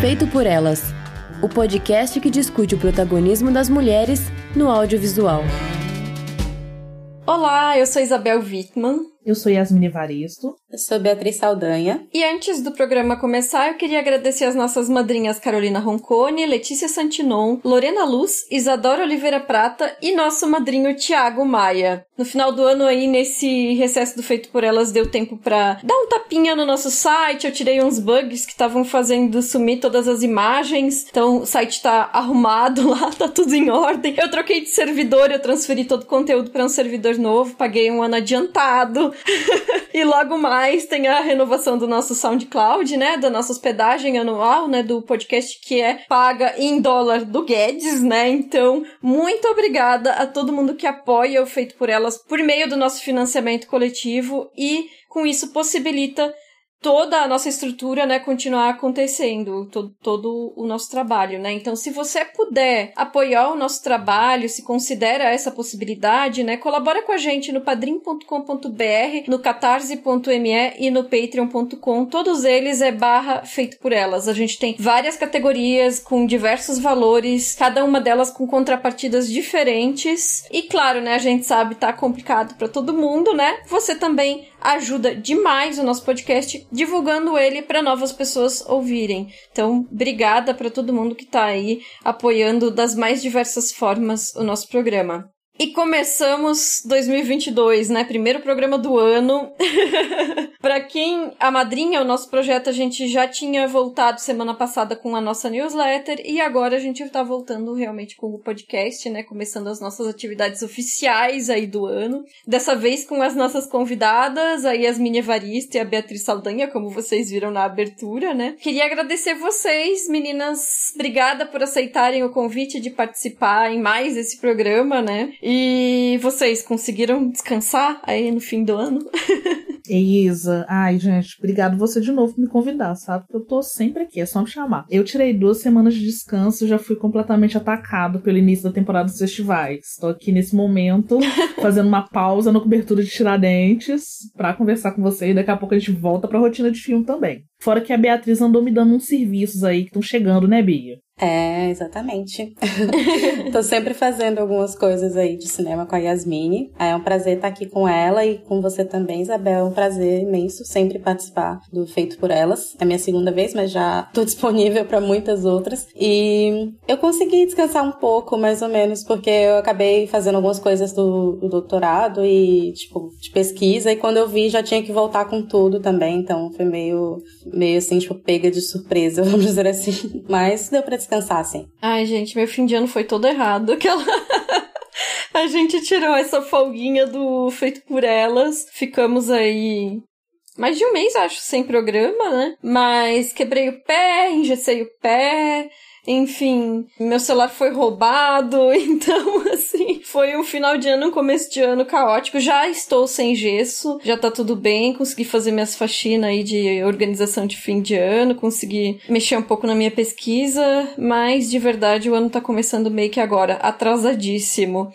Feito por Elas, o podcast que discute o protagonismo das mulheres no audiovisual. Olá, eu sou Isabel Wittmann. Eu sou Yasmine Evaristo. Eu sou Beatriz Saldanha. E antes do programa começar, eu queria agradecer as nossas madrinhas Carolina Roncone, Letícia Santinon, Lorena Luz, Isadora Oliveira Prata e nosso madrinho Thiago Maia. No final do ano aí, nesse recesso do Feito por Elas, deu tempo pra dar um tapinha no nosso site. Eu tirei uns bugs que estavam fazendo sumir todas as imagens. Então o site tá arrumado lá, tá tudo em ordem. Eu troquei de servidor, eu transferi todo o conteúdo pra um servidor novo, paguei um ano adiantado. E logo mais tem a renovação do nosso SoundCloud, né, da nossa hospedagem anual, né, do podcast, que é paga em dólar do Guedes, né, então muito obrigada a todo mundo que apoia o Feito por Elas por meio do nosso financiamento coletivo e com isso possibilita toda a nossa estrutura, né, continuar acontecendo, todo o nosso trabalho, né, então se você puder apoiar o nosso trabalho, se considera essa possibilidade, né, colabora com a gente no padrim.com.br, no catarse.me e no patreon.com, todos eles é /feito por elas, a gente tem várias categorias com diversos valores, cada uma delas com contrapartidas diferentes, e claro, né, a gente sabe, tá complicado pra todo mundo, né, você também ajuda demais o nosso podcast divulgando ele para novas pessoas ouvirem. Então, obrigada para todo mundo que tá aí apoiando das mais diversas formas o nosso programa. E começamos 2022, né? Primeiro programa do ano. Pra quem amadrinha o nosso projeto, a gente já tinha voltado semana passada com a nossa newsletter e agora a gente tá voltando realmente com o podcast, né? Começando as nossas atividades oficiais aí do ano. Dessa vez com as nossas convidadas, a Yasmine Evaristo e a Beatriz Saldanha, como vocês viram na abertura, né? Queria agradecer vocês, meninas. Obrigada por aceitarem o convite de participar em mais esse programa, né? E vocês conseguiram descansar aí no fim do ano? Isa, ai gente, obrigado você de novo por me convidar, sabe? Eu tô sempre aqui, é só me chamar. Eu tirei 2 semanas de descanso e já fui completamente atacado pelo início da temporada dos festivais. Tô aqui nesse momento, fazendo uma pausa na cobertura de Tiradentes pra conversar com vocês e daqui a pouco a gente volta pra rotina de filme também. Fora que a Beatriz andou me dando uns serviços aí que estão chegando, né, Bia? É, exatamente. Tô sempre fazendo algumas coisas aí de cinema com a Yasmine. É um prazer estar aqui com ela e com você também, Isabel. É um prazer imenso sempre participar do Feito por Elas. É a minha segunda vez, mas já tô disponível para muitas outras. E eu consegui descansar um pouco, mais ou menos, porque eu acabei fazendo algumas coisas do doutorado e, tipo, de pesquisa. E quando eu vi, já tinha que voltar com tudo também. Então foi meio assim, tipo, pega de surpresa, vamos dizer assim. Mas deu pra descansar, assim. Ai, gente, meu fim de ano foi todo errado. A gente tirou essa folguinha do Feito por Elas. Ficamos aí mais de um mês, acho, sem programa, né? Mas quebrei o pé, engessei o pé. Enfim, meu celular foi roubado, então, assim, foi um final de ano, um começo de ano caótico. Já estou sem gesso, já tá tudo bem, consegui fazer minhas faxinas aí de organização de fim de ano, consegui mexer um pouco na minha pesquisa, mas, de verdade, o ano tá começando meio que agora, atrasadíssimo.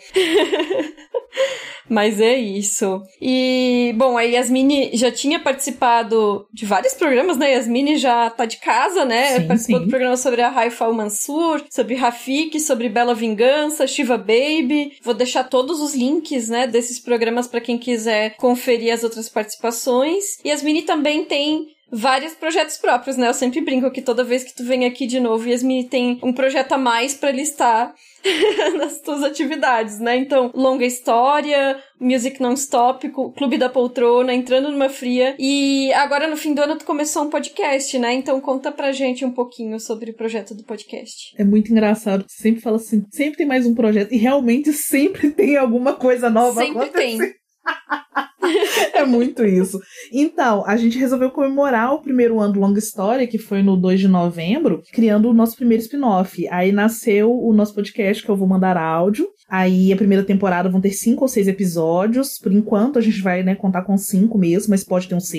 Mas é isso. E, bom, a Yasmine já tinha participado de vários programas, né? A Yasmine já tá de casa, né? Sim, participou sim. do programa sobre a Haifa Al-Mansur, sobre Rafik, sobre Bela Vingança, Shiva Baby. Vou deixar todos os links, né, desses programas pra quem quiser conferir as outras participações. E a Yasmine também tem vários projetos próprios, né? Eu sempre brinco que toda vez que tu vem aqui de novo, Yasmine tem um projeto a mais pra listar nas tuas atividades, né? Então, Longa História, Music Non-Stop, Clube da Poltrona, Entrando numa Fria. E agora, no fim do ano, tu começou um podcast, né? Então, conta pra gente um pouquinho sobre o projeto do podcast. É muito engraçado, você sempre fala assim, sempre tem mais um projeto, e realmente sempre tem alguma coisa nova acontecendo. Sempre tem. É muito isso. Então, a gente resolveu comemorar o primeiro ano do Longa História, que foi no 2 de novembro, criando o nosso primeiro spin-off. Aí nasceu o nosso podcast, que eu vou mandar áudio. Aí a primeira temporada vão ter 5 ou 6 episódios. Por enquanto a gente vai, né, contar com 5 mesmo, mas pode ter um 6º.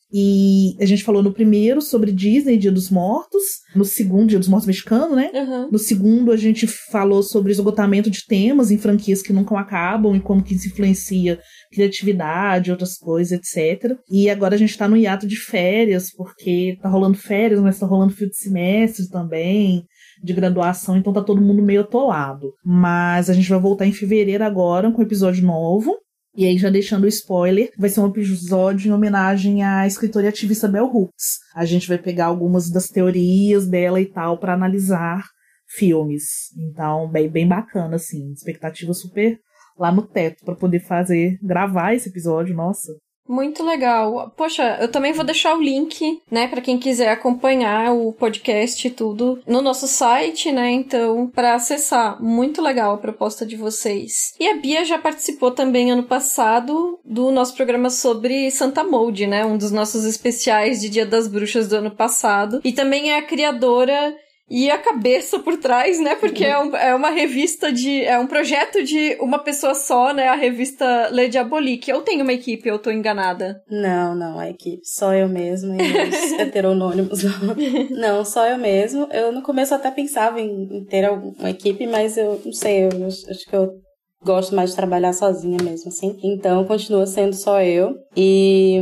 E a gente falou no primeiro sobre Disney, Dia dos Mortos. No segundo, Dia dos Mortos mexicano, né? Uhum. No segundo, a gente falou sobre esgotamento de temas em franquias que nunca acabam e como que isso influencia criatividade, outras coisas, etc. E agora a gente tá no hiato de férias, porque tá rolando férias, mas tá rolando fim de semestre também, de graduação, então tá todo mundo meio atolado. Mas a gente vai voltar em fevereiro agora com um episódio novo. E aí, já deixando o spoiler, vai ser um episódio em homenagem à escritora e ativista Bell Hooks. A gente vai pegar algumas das teorias dela e tal pra analisar filmes. Então, bem bacana, assim. Expectativa super lá no teto pra poder gravar esse episódio, nossa. Muito legal. Poxa, eu também vou deixar o link, né, pra quem quiser acompanhar o podcast e tudo no nosso site, né, então, pra acessar. Muito legal a proposta de vocês. E a Bia já participou também ano passado do nosso programa sobre Santa Maud, né, um dos nossos especiais de Dia das Bruxas do ano passado. E também é a criadora e a cabeça por trás, né? Porque é uma revista é um projeto de uma pessoa só, né? A revista Le Diabolique. Eu tenho uma equipe, eu tô enganada. Não, a equipe. Só eu mesma e os heteronônimos. Não, só eu mesmo. Eu no começo até pensava em ter uma equipe, mas eu não sei, eu acho que eu gosto mais de trabalhar sozinha mesmo, assim. Então, continua sendo só eu. E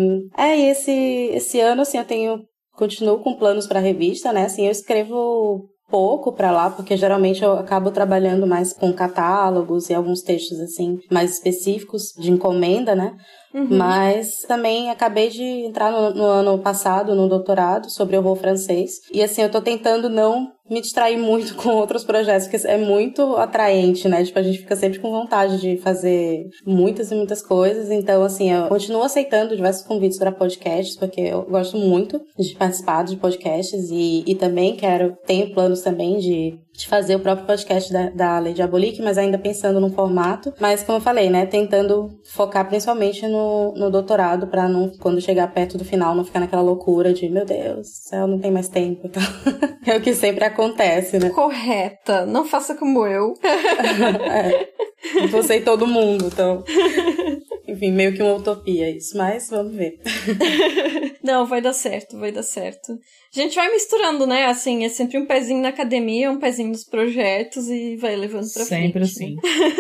esse ano, assim, continuo com planos para a revista, né? Assim, eu escrevo pouco para lá, porque geralmente eu acabo trabalhando mais com catálogos e alguns textos, assim, mais específicos de encomenda, né? Uhum. Mas também acabei de entrar no ano passado no doutorado sobre horror francês. E, assim, eu tô tentando não me distrair muito com outros projetos, porque é muito atraente, né? Tipo, a gente fica sempre com vontade de fazer muitas e muitas coisas. Então, assim, eu continuo aceitando diversos convites para podcasts, porque eu gosto muito de participar de podcasts e também tenho planos também de fazer o próprio podcast da Le Diabolique, mas ainda pensando num formato. Mas, como eu falei, né, tentando focar principalmente no doutorado, pra não, quando chegar perto do final, não ficar naquela loucura de, meu Deus do céu, não tem mais tempo. Então, é o que sempre acontece, né? Correta. Não faça como eu. Você e todo mundo, então... Enfim, meio que uma utopia isso, mas vamos ver. Não, vai dar certo, vai dar certo. A gente vai misturando, né? Assim, é sempre um pezinho na academia, um pezinho nos projetos e vai levando pra frente. Sempre assim.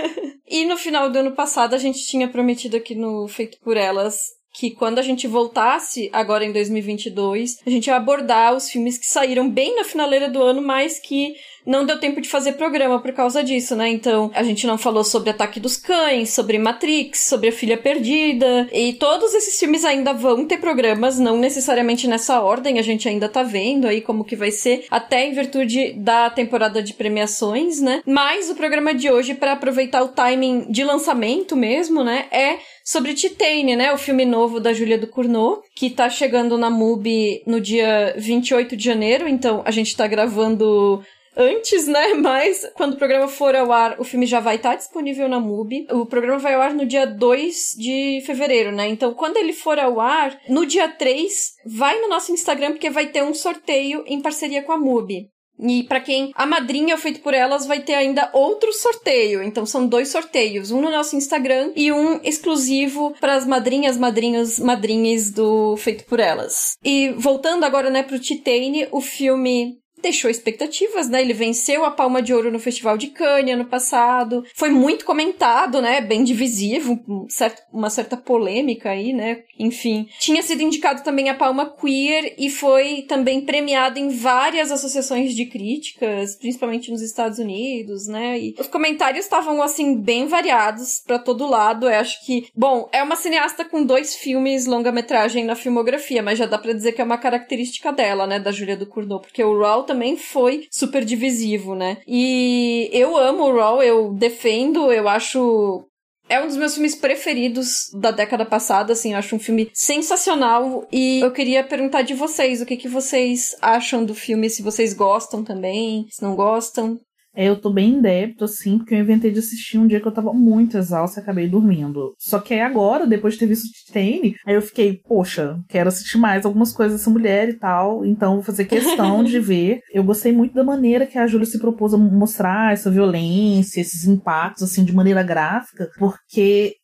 E no final do ano passado a gente tinha prometido aqui no Feito por Elas que quando a gente voltasse, agora em 2022, a gente ia abordar os filmes que saíram bem na finaleira do ano, mas que não deu tempo de fazer programa por causa disso, né? Então, a gente não falou sobre Ataque dos Cães, sobre Matrix, sobre A Filha Perdida, e todos esses filmes ainda vão ter programas, não necessariamente nessa ordem, a gente ainda tá vendo aí como que vai ser, até em virtude da temporada de premiações, né? Mas o programa de hoje, para aproveitar o timing de lançamento mesmo, né, é sobre Titane, né, o filme novo da Julia Ducournau, que tá chegando na MUBI no dia 28 de janeiro, então a gente tá gravando antes, né, mas quando o programa for ao ar, o filme já vai estar disponível na MUBI. O programa vai ao ar no dia 2 de fevereiro, né, então quando ele for ao ar, no dia 3, vai no nosso Instagram, porque vai ter um sorteio em parceria com a MUBI. E pra quem a madrinha Feito por Elas vai ter ainda outro sorteio, então são 2 sorteios, um no nosso Instagram e um exclusivo para as madrinhas, madrinhas do Feito por Elas. E voltando agora, né, pro Titane, o filme deixou expectativas, né? Ele venceu a Palma de Ouro no Festival de Cannes ano passado. Foi muito comentado, né? Bem divisivo, uma certa polêmica aí, né? Enfim. Tinha sido indicado também a Palma Queer e foi também premiado em várias associações de críticas, principalmente nos Estados Unidos, né? E os comentários estavam, assim, bem variados pra todo lado. Eu acho que, bom, é uma cineasta com 2 filmes longa-metragem na filmografia, mas já dá pra dizer que é uma característica dela, né? Da Julia Ducournau, porque o Raw também foi super divisivo, né? E eu amo o Raw, eu defendo, eu acho... É um dos meus filmes preferidos da década passada, assim, eu acho um filme sensacional e eu queria perguntar de vocês, o que vocês acham do filme, se vocês gostam também, se não gostam. Eu tô bem em débito, assim, porque eu inventei de assistir um dia que eu tava muito exausta e acabei dormindo. Só que aí agora, depois de ter visto Titane, aí eu fiquei, poxa, quero assistir mais algumas coisas dessa mulher e tal, então vou fazer questão de ver. Eu gostei muito da maneira que a Júlia se propôs a mostrar essa violência, esses impactos, assim, de maneira gráfica, porque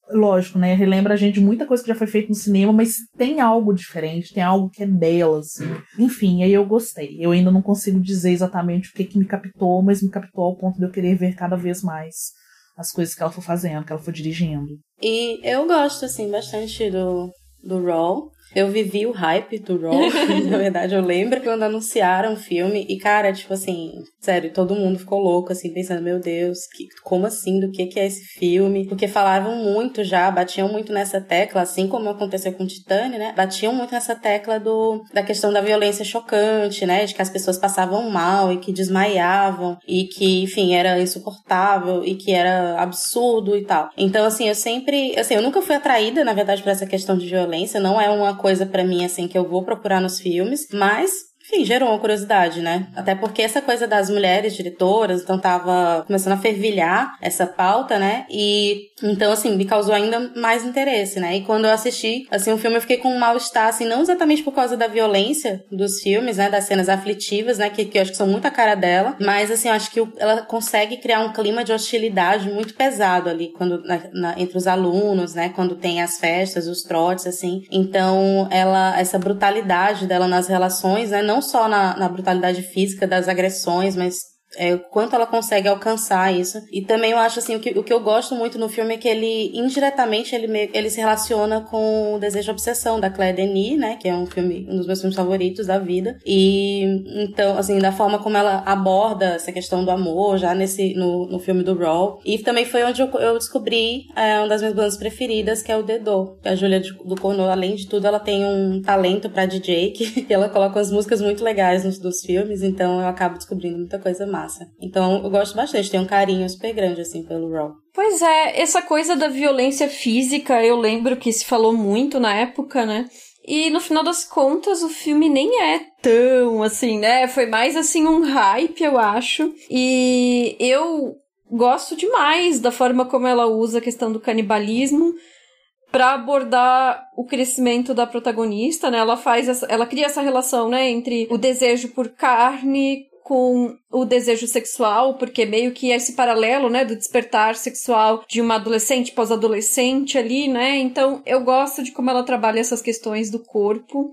lógico, né, relembra a gente de muita coisa que já foi feita no cinema, mas tem algo diferente, tem algo que é dela, assim. Enfim, aí eu gostei. Eu ainda não consigo dizer exatamente o que me captou, mas me captou ao ponto de eu querer ver cada vez mais as coisas que ela for fazendo, que ela for dirigindo. E eu gosto, assim, bastante do Raw. Eu vivi o hype do Raw, na verdade eu lembro quando anunciaram o filme e, cara, tipo assim, sério, todo mundo ficou louco, assim, pensando, meu Deus, como assim, do que é esse filme? Porque falavam muito já, batiam muito nessa tecla, assim como aconteceu com Titane, né? Batiam muito nessa tecla da questão da violência chocante, né? De que as pessoas passavam mal e que desmaiavam e que, enfim, era insuportável e que era absurdo e tal. Então, assim, eu nunca fui atraída, na verdade, por essa questão de violência, não é uma coisa pra mim, assim, que eu vou procurar nos filmes, mas, enfim, gerou uma curiosidade, né? Até porque essa coisa das mulheres diretoras, então tava começando a fervilhar essa pauta, né? E, então, assim, me causou ainda mais interesse, né? E quando eu assisti, assim, o filme eu fiquei com um mal-estar, assim, não exatamente por causa da violência dos filmes, né? Das cenas aflitivas, né? Que eu acho que são muito a cara dela, mas, assim, eu acho que ela consegue criar um clima de hostilidade muito pesado ali, quando, entre os alunos, né? Quando tem as festas, os trotes, assim. Então, essa brutalidade dela nas relações, né? Não só na brutalidade física das agressões, mas o quanto ela consegue alcançar isso. E também eu acho, assim, o que eu gosto muito no filme é que ele, indiretamente, ele se relaciona com o Desejo e Obsessão, da Claire Denis, né, que é um dos meus filmes favoritos da vida. E, então, assim, da forma como ela aborda essa questão do amor, já no filme do Raw. E também foi onde eu descobri uma das minhas bandas preferidas, que é o Dedo. A Júlia Ducournau, além de tudo, ela tem um talento pra DJ, que ela coloca umas músicas muito legais dos filmes, então eu acabo descobrindo muita coisa massa. Então, eu gosto bastante, tenho um carinho super grande, assim, pelo Raw. Pois é, essa coisa da violência física, eu lembro que se falou muito na época, né? E, no final das contas, o filme nem é tão, assim, né? Foi mais, assim, um hype, eu acho. E eu gosto demais da forma como ela usa a questão do canibalismo para abordar o crescimento da protagonista, né? Ela cria essa relação, né, entre o desejo por carne com o desejo sexual, porque meio que esse paralelo, né, do despertar sexual de uma adolescente, pós-adolescente ali, né, então eu gosto de como ela trabalha essas questões do corpo,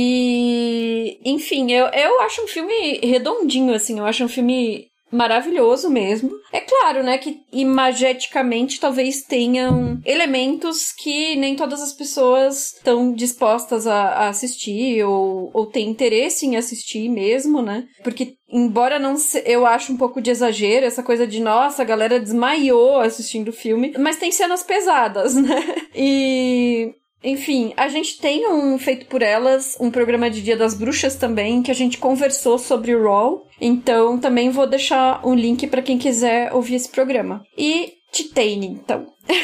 e, enfim, eu acho um filme redondinho, assim, eu acho um filme maravilhoso mesmo. É claro, né, que imageticamente talvez tenham elementos que nem todas as pessoas estão dispostas a assistir ou têm interesse em assistir mesmo, né? Porque, embora eu acho um pouco de exagero essa coisa de, nossa, a galera desmaiou assistindo o filme, mas tem cenas pesadas, né? E... enfim, a gente tem Feito por Elas, um programa de Dia das Bruxas também, que a gente conversou sobre o Raw, então também vou deixar um link pra quem quiser ouvir esse programa. E Titane, então.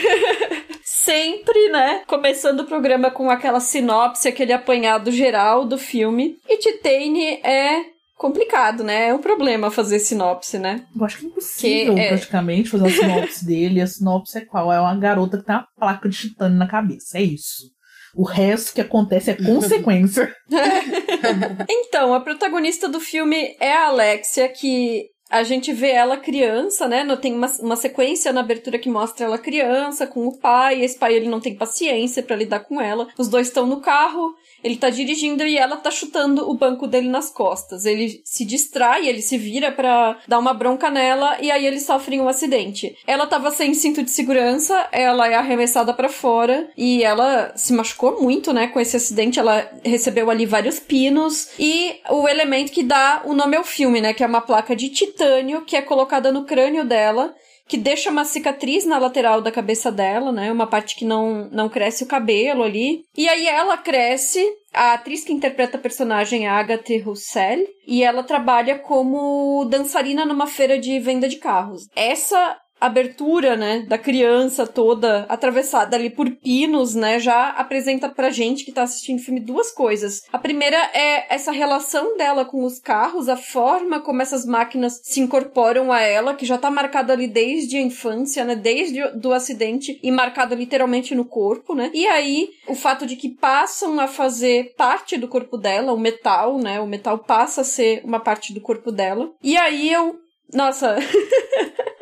Sempre, né, começando o programa com aquela sinopse, aquele apanhado geral do filme. E Titane é complicado, né? É um problema fazer sinopse, né? Eu acho que é impossível, praticamente, fazer a sinopse dele. E a sinopse é qual? É uma garota que tem uma placa de titânio na cabeça. É isso. O resto que acontece é consequência. Então, a protagonista do filme é a Alexia, que a gente vê ela criança, né? Tem uma sequência na abertura que mostra ela criança com o pai. Esse pai, ele não tem paciência pra lidar com ela. Os dois estão no carro, ele tá dirigindo e ela tá chutando o banco dele nas costas. Ele se distrai, ele se vira pra dar uma bronca nela e aí eles sofrem um acidente. Ela tava sem cinto de segurança, ela é arremessada pra fora e ela se machucou muito, né, com esse acidente. Ela recebeu ali vários pinos e o elemento que dá o nome ao filme, né, que é uma placa de titânio que é colocada no crânio dela, que deixa uma cicatriz na lateral da cabeça dela, né? Uma parte que não cresce o cabelo ali. E aí ela cresce, a atriz que interpreta a personagem é a Agathe Roussel, e ela trabalha como dançarina numa feira de venda de carros. Essa abertura, né, da criança toda atravessada ali por pinos, né, já apresenta pra gente que tá assistindo o filme duas coisas. A primeira é essa relação dela com os carros, a forma como essas máquinas se incorporam a ela, que já tá marcada ali desde a infância, né, desde do acidente e marcado literalmente no corpo, né, e aí o fato de que passam a fazer parte do corpo dela, o metal, né, o metal passa a ser uma parte do corpo dela, e aí nossa...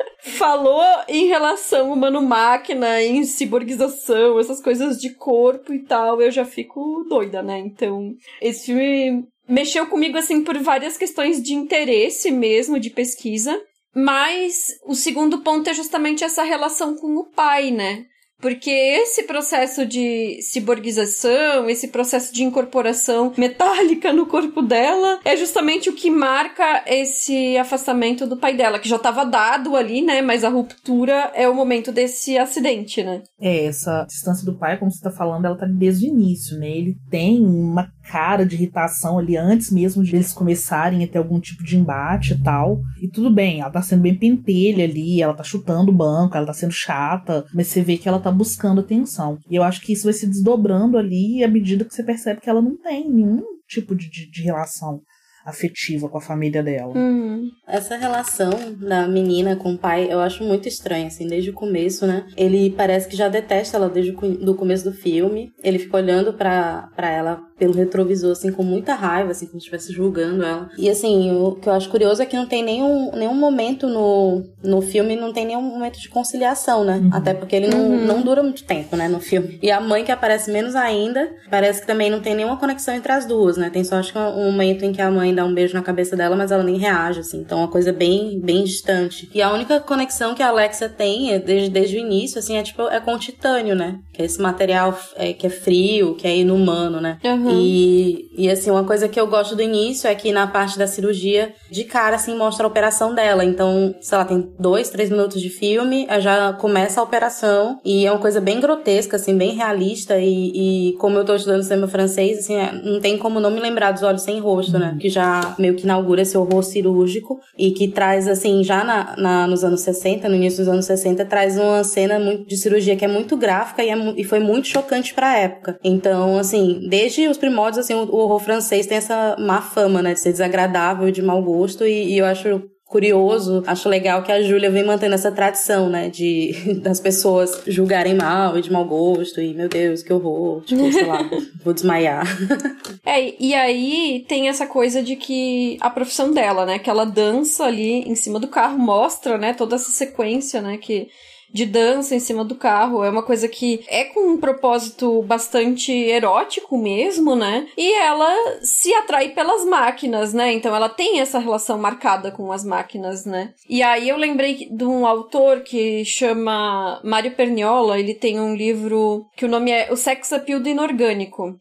falou em relação humano-máquina, em ciborguização, essas coisas de corpo e tal, eu já fico doida, né? Então, esse filme mexeu comigo, assim, por várias questões de interesse mesmo, de pesquisa. Mas o segundo ponto é justamente essa relação com o pai, né? Porque esse processo de ciborguização, esse processo de incorporação metálica no corpo dela, é justamente o que marca esse afastamento do pai dela, que já estava dado ali, né? Mas a ruptura é o momento desse acidente, né? Essa distância do pai, como você tá falando, ela tá desde o início, né? Ele tem uma cara de irritação ali antes mesmo de eles começarem a ter algum tipo de embate e tal. E tudo bem, ela tá sendo bem pentelha ali, ela tá chutando o banco, ela tá sendo chata, mas você vê que ela tá buscando atenção. E eu acho que isso vai se desdobrando ali à medida que você percebe que ela não tem nenhum tipo de relação afetiva com a família dela. Essa relação da menina com o pai, eu acho muito estranha, assim, desde o começo, né? Ele parece que já detesta ela desde o começo do filme. Ele fica olhando pra ela pelo retrovisor, assim, com muita raiva, assim, como se estivesse julgando ela. E, assim, o que eu acho curioso é que não tem nenhum momento no filme, não tem nenhum momento de conciliação, né? Até porque ele não dura muito tempo, né, no filme. E a mãe, que aparece menos ainda, parece que também não tem nenhuma conexão entre as duas, né? Tem só, acho que um momento em que a mãe dá um beijo na cabeça dela, mas ela nem reage, assim. Então, é uma coisa bem, bem distante. E a única conexão que a Alexia tem, desde o início, assim, é com o titânio, né? Que é esse material que é frio, que é inumano, né? E, assim, uma coisa que eu gosto do início é que na parte da cirurgia, de cara, assim, mostra a operação dela. Então, sei lá, tem 2-3 minutos de filme, já começa a operação. E é uma coisa bem grotesca, assim, bem realista. E como eu tô estudando cinema francês, assim, não tem como não me lembrar dos Olhos Sem Rosto, né? Que já meio que inaugura esse horror cirúrgico e que traz, assim, já nos anos 60, no início dos anos 60, traz uma cena de cirurgia que é muito gráfica e foi muito chocante pra época. Então, assim, desde os primórdios, assim, o horror francês tem essa má fama, né, de ser desagradável, de mau gosto, e eu acho curioso, acho legal que a Júlia vem mantendo essa tradição, né, das pessoas julgarem mal e de mau gosto, e meu Deus, que horror, tipo, sei lá, vou desmaiar. E aí tem essa coisa de que a profissão dela, né, que ela dança ali em cima do carro, mostra, né, toda essa sequência, né, de dança em cima do carro, é uma coisa que é com um propósito bastante erótico mesmo, né? E ela se atrai pelas máquinas, né? Então ela tem essa relação marcada com as máquinas, né? E aí eu lembrei de um autor que chama Mário Perniola, ele tem um livro que o nome é O Sex Appeal do Inorgânico.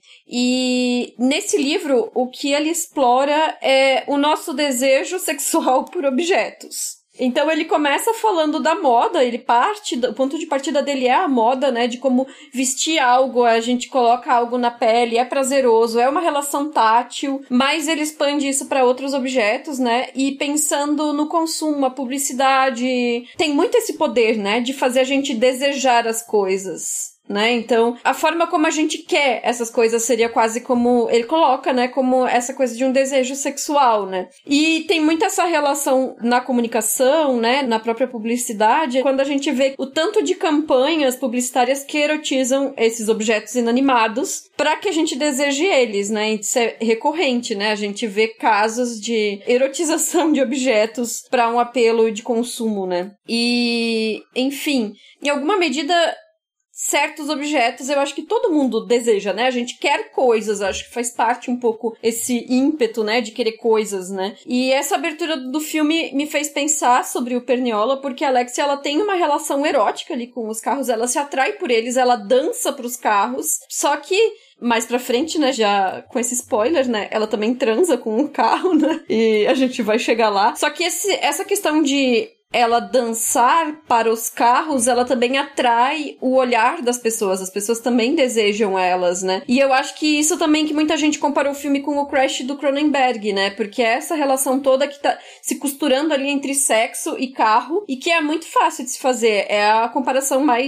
E nesse livro, o que ele explora é o nosso desejo sexual por objetos. Então ele começa falando da moda, o ponto de partida dele é a moda, né, de como vestir algo, a gente coloca algo na pele, é prazeroso, é uma relação tátil, mas ele expande isso para outros objetos, né, e pensando no consumo, a publicidade, tem muito esse poder, né, de fazer a gente desejar as coisas. Né? Então, a forma como a gente quer essas coisas seria quase como ele coloca, né? Como essa coisa de um desejo sexual, né? E tem muito essa relação na comunicação, né? Na própria publicidade, quando a gente vê o tanto de campanhas publicitárias que erotizam esses objetos inanimados para que a gente deseje eles, né? Isso é recorrente, né? A gente vê casos de erotização de objetos para um apelo de consumo, né? E, enfim, em alguma medida, certos objetos eu acho que todo mundo deseja, né? A gente quer coisas, acho que faz parte um pouco esse ímpeto, né? De querer coisas, né? E essa abertura do filme me fez pensar sobre o Perniola, porque a Alexia, ela tem uma relação erótica ali com os carros, ela se atrai por eles, ela dança pros carros, só que mais pra frente, né, já com esse spoiler, né, ela também transa com o carro, né? E a gente vai chegar lá. Só que essa questão de ela dançar para os carros, ela também atrai o olhar das pessoas. As pessoas também desejam elas, né? E eu acho que isso também que muita gente comparou o filme com o Crash do Cronenberg, né? Porque é essa relação toda que tá se costurando ali entre sexo e carro, e que é muito fácil de se fazer. É a comparação mais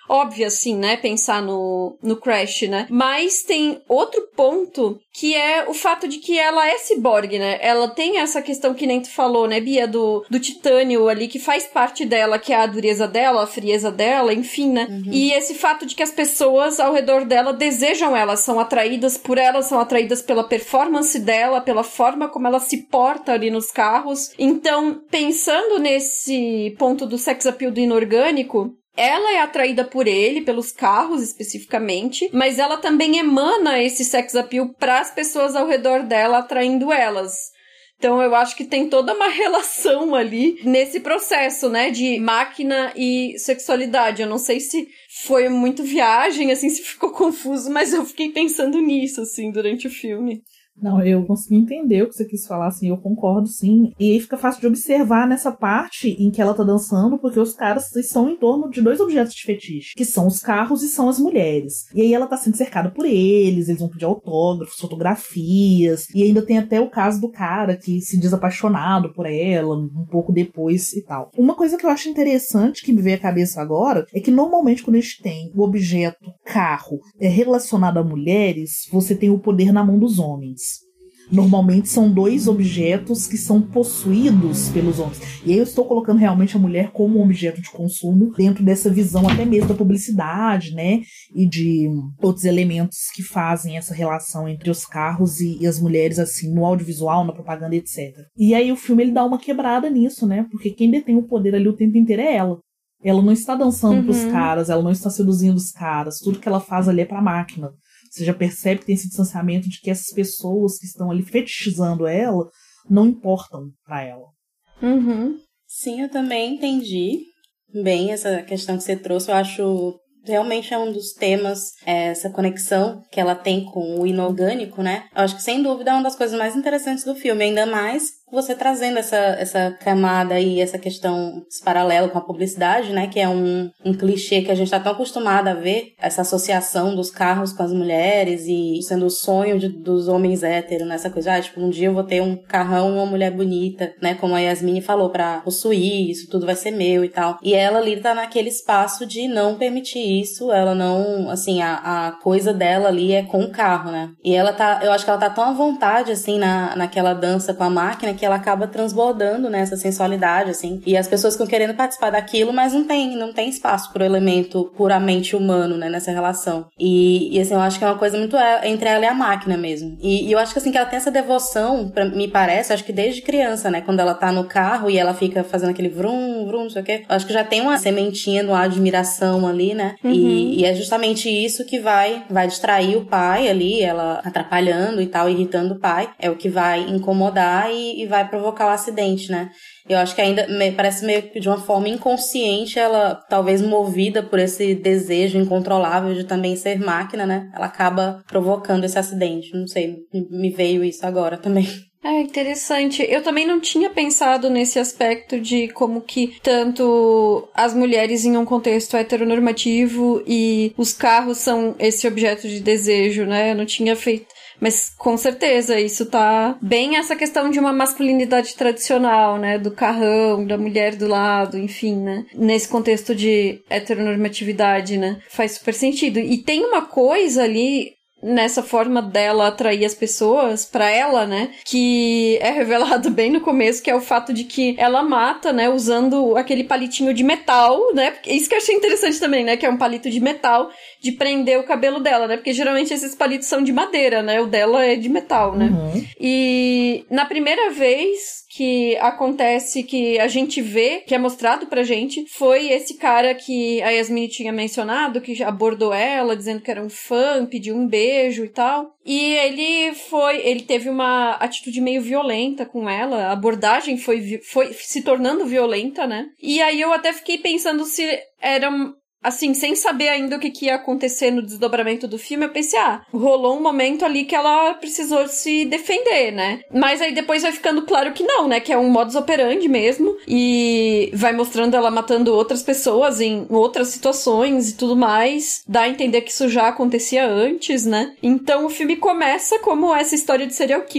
óbvia, assim, né? Pensar no Crash, né? Mas tem outro ponto que é o fato de que ela é ciborgue, né? Ela tem essa questão que nem tu falou, né, Bia? Do titânio ali, que faz parte dela, que é a dureza dela, a frieza dela, enfim, né? E esse fato de que as pessoas ao redor dela desejam ela, são atraídas por ela, são atraídas pela performance dela, pela forma como ela se porta ali nos carros. Então, pensando nesse ponto do sex appeal do inorgânico, ela é atraída por ele, pelos carros especificamente, mas ela também emana esse sex appeal para as pessoas ao redor dela, atraindo elas. Então eu acho que tem toda uma relação ali nesse processo, né, de máquina e sexualidade. Eu não sei se foi muito viagem, assim, se ficou confuso, mas eu fiquei pensando nisso, assim, durante o filme. Não, eu consegui entender o que você quis falar, assim, eu concordo, sim. E aí fica fácil de observar nessa parte em que ela tá dançando, porque os caras estão em torno de 2 objetos de fetiche, que são os carros e são as mulheres. E aí ela tá sendo cercada por eles vão pedir autógrafos, fotografias, e ainda tem até o caso do cara que se diz apaixonado por ela, um pouco depois e tal. Uma coisa que eu acho interessante, que me veio à cabeça agora, é que normalmente quando a gente tem o objeto carro relacionado a mulheres, você tem o poder na mão dos homens. Normalmente são 2 objetos que são possuídos pelos homens. E aí eu estou colocando realmente a mulher como um objeto de consumo dentro dessa visão até mesmo da publicidade, né? E de outros elementos que fazem essa relação entre os carros e as mulheres, assim, no audiovisual, na propaganda, etc. E aí o filme ele dá uma quebrada nisso, né? Porque quem detém o poder ali o tempo inteiro é ela. Ela não está dançando pros caras, ela não está seduzindo os caras. Tudo que ela faz ali é pra máquina. Você já percebe que tem esse distanciamento de que essas pessoas que estão ali fetichizando ela não importam pra ela. Sim, eu também entendi bem essa questão que você trouxe. Eu acho realmente é um dos temas, essa conexão que ela tem com o inorgânico, né? Eu acho que sem dúvida é uma das coisas mais interessantes do filme, ainda mais você trazendo essa camada aí, essa questão, esse paralelo com a publicidade, né? Que é um clichê que a gente tá tão acostumado a ver, essa associação dos carros com as mulheres e sendo o sonho dos homens héteros, nessa coisa, tipo, um dia eu vou ter um carrão e uma mulher bonita, né? Como a Yasmine falou, pra possuir, isso tudo vai ser meu e tal. E ela ali tá naquele espaço de não permitir isso, ela não, assim, a coisa dela ali é com o carro, né? E ela tá, eu acho que ela tá tão à vontade, assim, naquela dança com a máquina, que ela acaba transbordando, né, essa sensualidade, assim, e as pessoas ficam querendo participar daquilo, mas não tem espaço pro elemento puramente humano, né, nessa relação. E assim, eu acho que é uma coisa muito entre ela e a máquina mesmo. E eu acho que, assim, que ela tem essa devoção, me parece, acho que desde criança, né, quando ela tá no carro e ela fica fazendo aquele vrum, vrum, não sei o quê, eu acho que já tem uma sementinha no admiração ali, né, e é justamente isso que vai distrair o pai ali, ela atrapalhando e tal, irritando o pai, é o que vai incomodar e vai provocar o acidente, né? Eu acho que ainda parece meio que de uma forma inconsciente, ela, talvez movida por esse desejo incontrolável de também ser máquina, né? Ela acaba provocando esse acidente. Não sei, me veio isso agora também. É interessante. Eu também não tinha pensado nesse aspecto de como que tanto as mulheres em um contexto heteronormativo e os carros são esse objeto de desejo, né? Eu não tinha feito. Mas, com certeza, isso tá bem essa questão de uma masculinidade tradicional, né? Do carrão, da mulher do lado, enfim, né? Nesse contexto de heteronormatividade, né? Faz super sentido. E tem uma coisa ali nessa forma dela atrair as pessoas pra ela, né, que é revelado bem no começo, que é o fato de que ela mata, né, usando aquele palitinho de metal, né, isso que eu achei interessante também, né, que é um palito de metal de prender o cabelo dela, né, porque geralmente esses palitos são de madeira, né, o dela é de metal, né, e na primeira vez que acontece, que a gente vê, que é mostrado pra gente, foi esse cara que a Yasmine tinha mencionado, que abordou ela, dizendo que era um fã, pediu um beijo e tal. E ele teve uma atitude meio violenta com ela, a abordagem foi se tornando violenta, né? E aí eu até fiquei pensando se era... Assim, sem saber ainda o que ia acontecer no desdobramento do filme, eu pensei, rolou um momento ali que ela precisou se defender, né? Mas aí depois vai ficando claro que não, né? Que é um modus operandi mesmo, e vai mostrando ela matando outras pessoas em outras situações e tudo mais. Dá a entender que isso já acontecia antes, né? Então o filme começa como essa história de serial killer,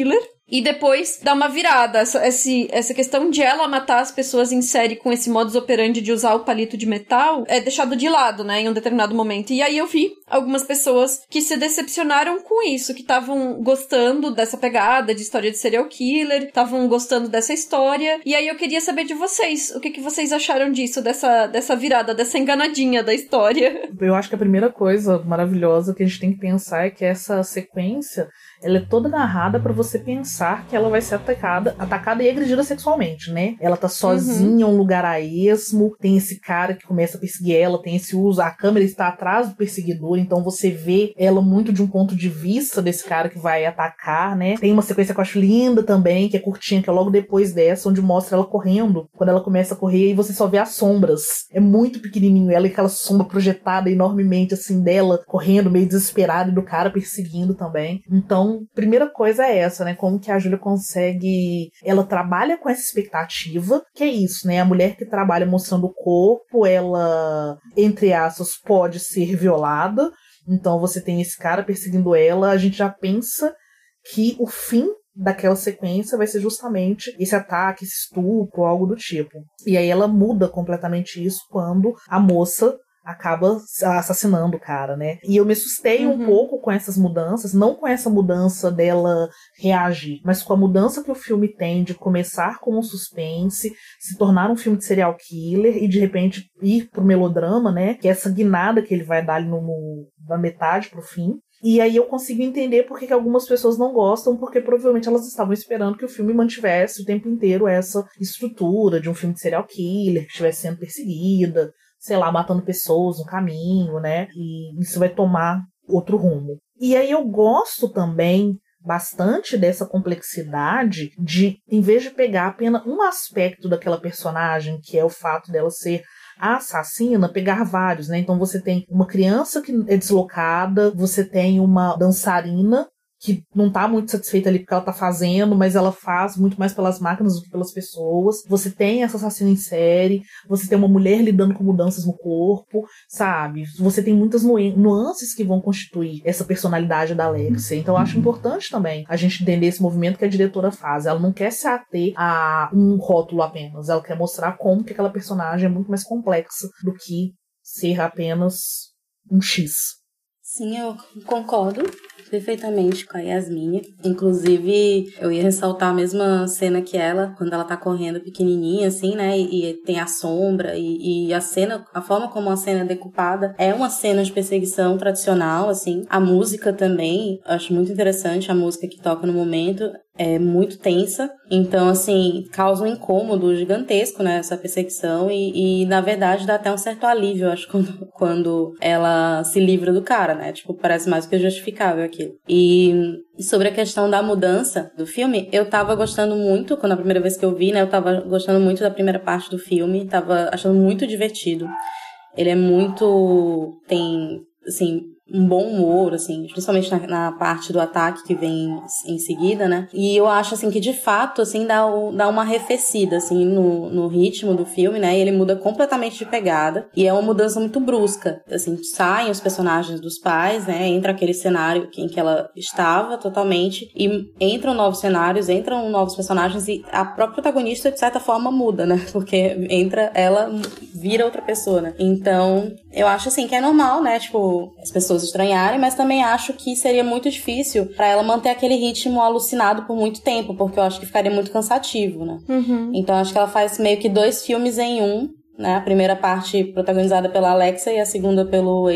e depois dá uma virada. Essa questão de ela matar as pessoas em série com esse modus operandi de usar o palito de metal é deixado de lado, né, em um determinado momento. E aí eu vi algumas pessoas que se decepcionaram com isso, que estavam gostando dessa pegada de história de serial killer, estavam gostando dessa história. E aí eu queria saber de vocês, o que vocês acharam disso, dessa virada, dessa enganadinha da história? Eu acho que a primeira coisa maravilhosa que a gente tem que pensar é que essa sequência, ela é toda narrada pra você pensar que ela vai ser atacada e agredida sexualmente, né? Ela tá sozinha em um lugar a esmo, tem esse cara que começa a perseguir ela, tem esse uso, a câmera está atrás do perseguidor, então você vê ela muito de um ponto de vista desse cara que vai atacar, né? Tem uma sequência que eu acho linda também, que é curtinha, que é logo depois dessa, onde mostra ela correndo, quando ela começa a correr, e você só vê as sombras. É muito pequenininho, ela e aquela sombra projetada enormemente, assim, dela, correndo, meio desesperada, e do cara perseguindo também. Então, primeira coisa é essa, né? Como que a Júlia consegue... Ela trabalha com essa expectativa, que é isso, né? A mulher que trabalha mostrando o corpo, ela, entre aspas, pode ser violada. Então você tem esse cara perseguindo ela, a gente já pensa que o fim daquela sequência vai ser justamente esse ataque, esse estupro, algo do tipo. E aí ela muda completamente isso quando a moça acaba assassinando o cara, né? E eu me assustei um pouco com essas mudanças, não com essa mudança dela reagir, mas com a mudança que o filme tem de começar como um suspense, se tornar um filme de serial killer e de repente ir pro melodrama, né? Que é essa guinada que ele vai dar ali da metade pro fim. E aí eu consigo entender por que algumas pessoas não gostam, porque provavelmente elas estavam esperando que o filme mantivesse o tempo inteiro essa estrutura de um filme de serial killer, que estivesse sendo perseguida, sei lá, matando pessoas no caminho, né? E isso vai tomar outro rumo. E aí eu gosto também bastante dessa complexidade de, em vez de pegar apenas um aspecto daquela personagem, que é o fato dela ser a assassina, pegar vários, né? Então você tem uma criança que é deslocada, você tem uma dançarina que não tá muito satisfeita ali porque ela tá fazendo, mas ela faz muito mais pelas máquinas do que pelas pessoas. Você tem essa assassina em série, você tem uma mulher lidando com mudanças no corpo, sabe? Você tem muitas nuances que vão constituir essa personalidade da Alexia. Então eu acho importante também a gente entender esse movimento que a diretora faz. Ela não quer se ater a um rótulo apenas, ela quer mostrar como que aquela personagem é muito mais complexa do que ser apenas um X. Sim, eu concordo perfeitamente com a Yasmine. Inclusive, eu ia ressaltar a mesma cena que ela, quando ela tá correndo pequenininha, assim, né? E tem a sombra e a cena, a forma como a cena é decupada é uma cena de perseguição tradicional, assim. A música também, acho muito interessante a música que toca no momento. É muito tensa, então, assim, causa um incômodo gigantesco, né, essa perseguição e na verdade, dá até um certo alívio, acho, quando ela se livra do cara, né, tipo, parece mais do que justificável aquilo. E sobre a questão da mudança do filme, eu tava gostando muito, quando a primeira vez que eu vi, né, eu tava gostando muito da primeira parte do filme, tava achando muito divertido. Ele é muito... tem, assim... um bom humor, assim, principalmente na parte do ataque que vem em seguida, né? E eu acho, assim, que de fato, assim, dá uma arrefecida, assim, no ritmo do filme, né? E ele muda completamente de pegada. E é uma mudança muito brusca. Assim, saem os personagens dos pais, né? Entra aquele cenário em que ela estava totalmente e entram novos cenários, entram novos personagens e a própria protagonista, de certa forma, muda, né? Porque entra, ela vira outra pessoa, né? Então, eu acho, assim, que é normal, né? Tipo, as pessoas estranharem, mas também acho que seria muito difícil pra ela manter aquele ritmo alucinado por muito tempo, porque eu acho que ficaria muito cansativo, né? Então acho que ela faz meio que 2 filmes em um, né? A primeira parte protagonizada pela Alexia e a segunda pelo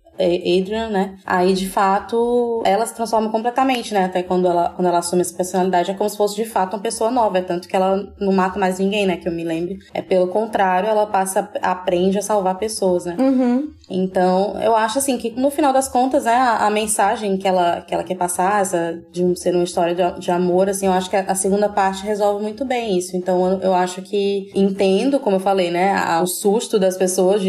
Adrian, né? Aí, de fato, ela se transforma completamente, né? Até quando ela assume essa personalidade, é como se fosse, de fato, uma pessoa nova. É tanto que ela não mata mais ninguém, né? Que eu me lembre. É pelo contrário, ela aprende a salvar pessoas, né? Então, eu acho, assim, que no final das contas, né? A mensagem que ela quer passar, essa de ser uma história de amor, assim, eu acho que a segunda parte resolve muito bem isso. Então, eu acho que entendo, como eu falei, né? O susto das pessoas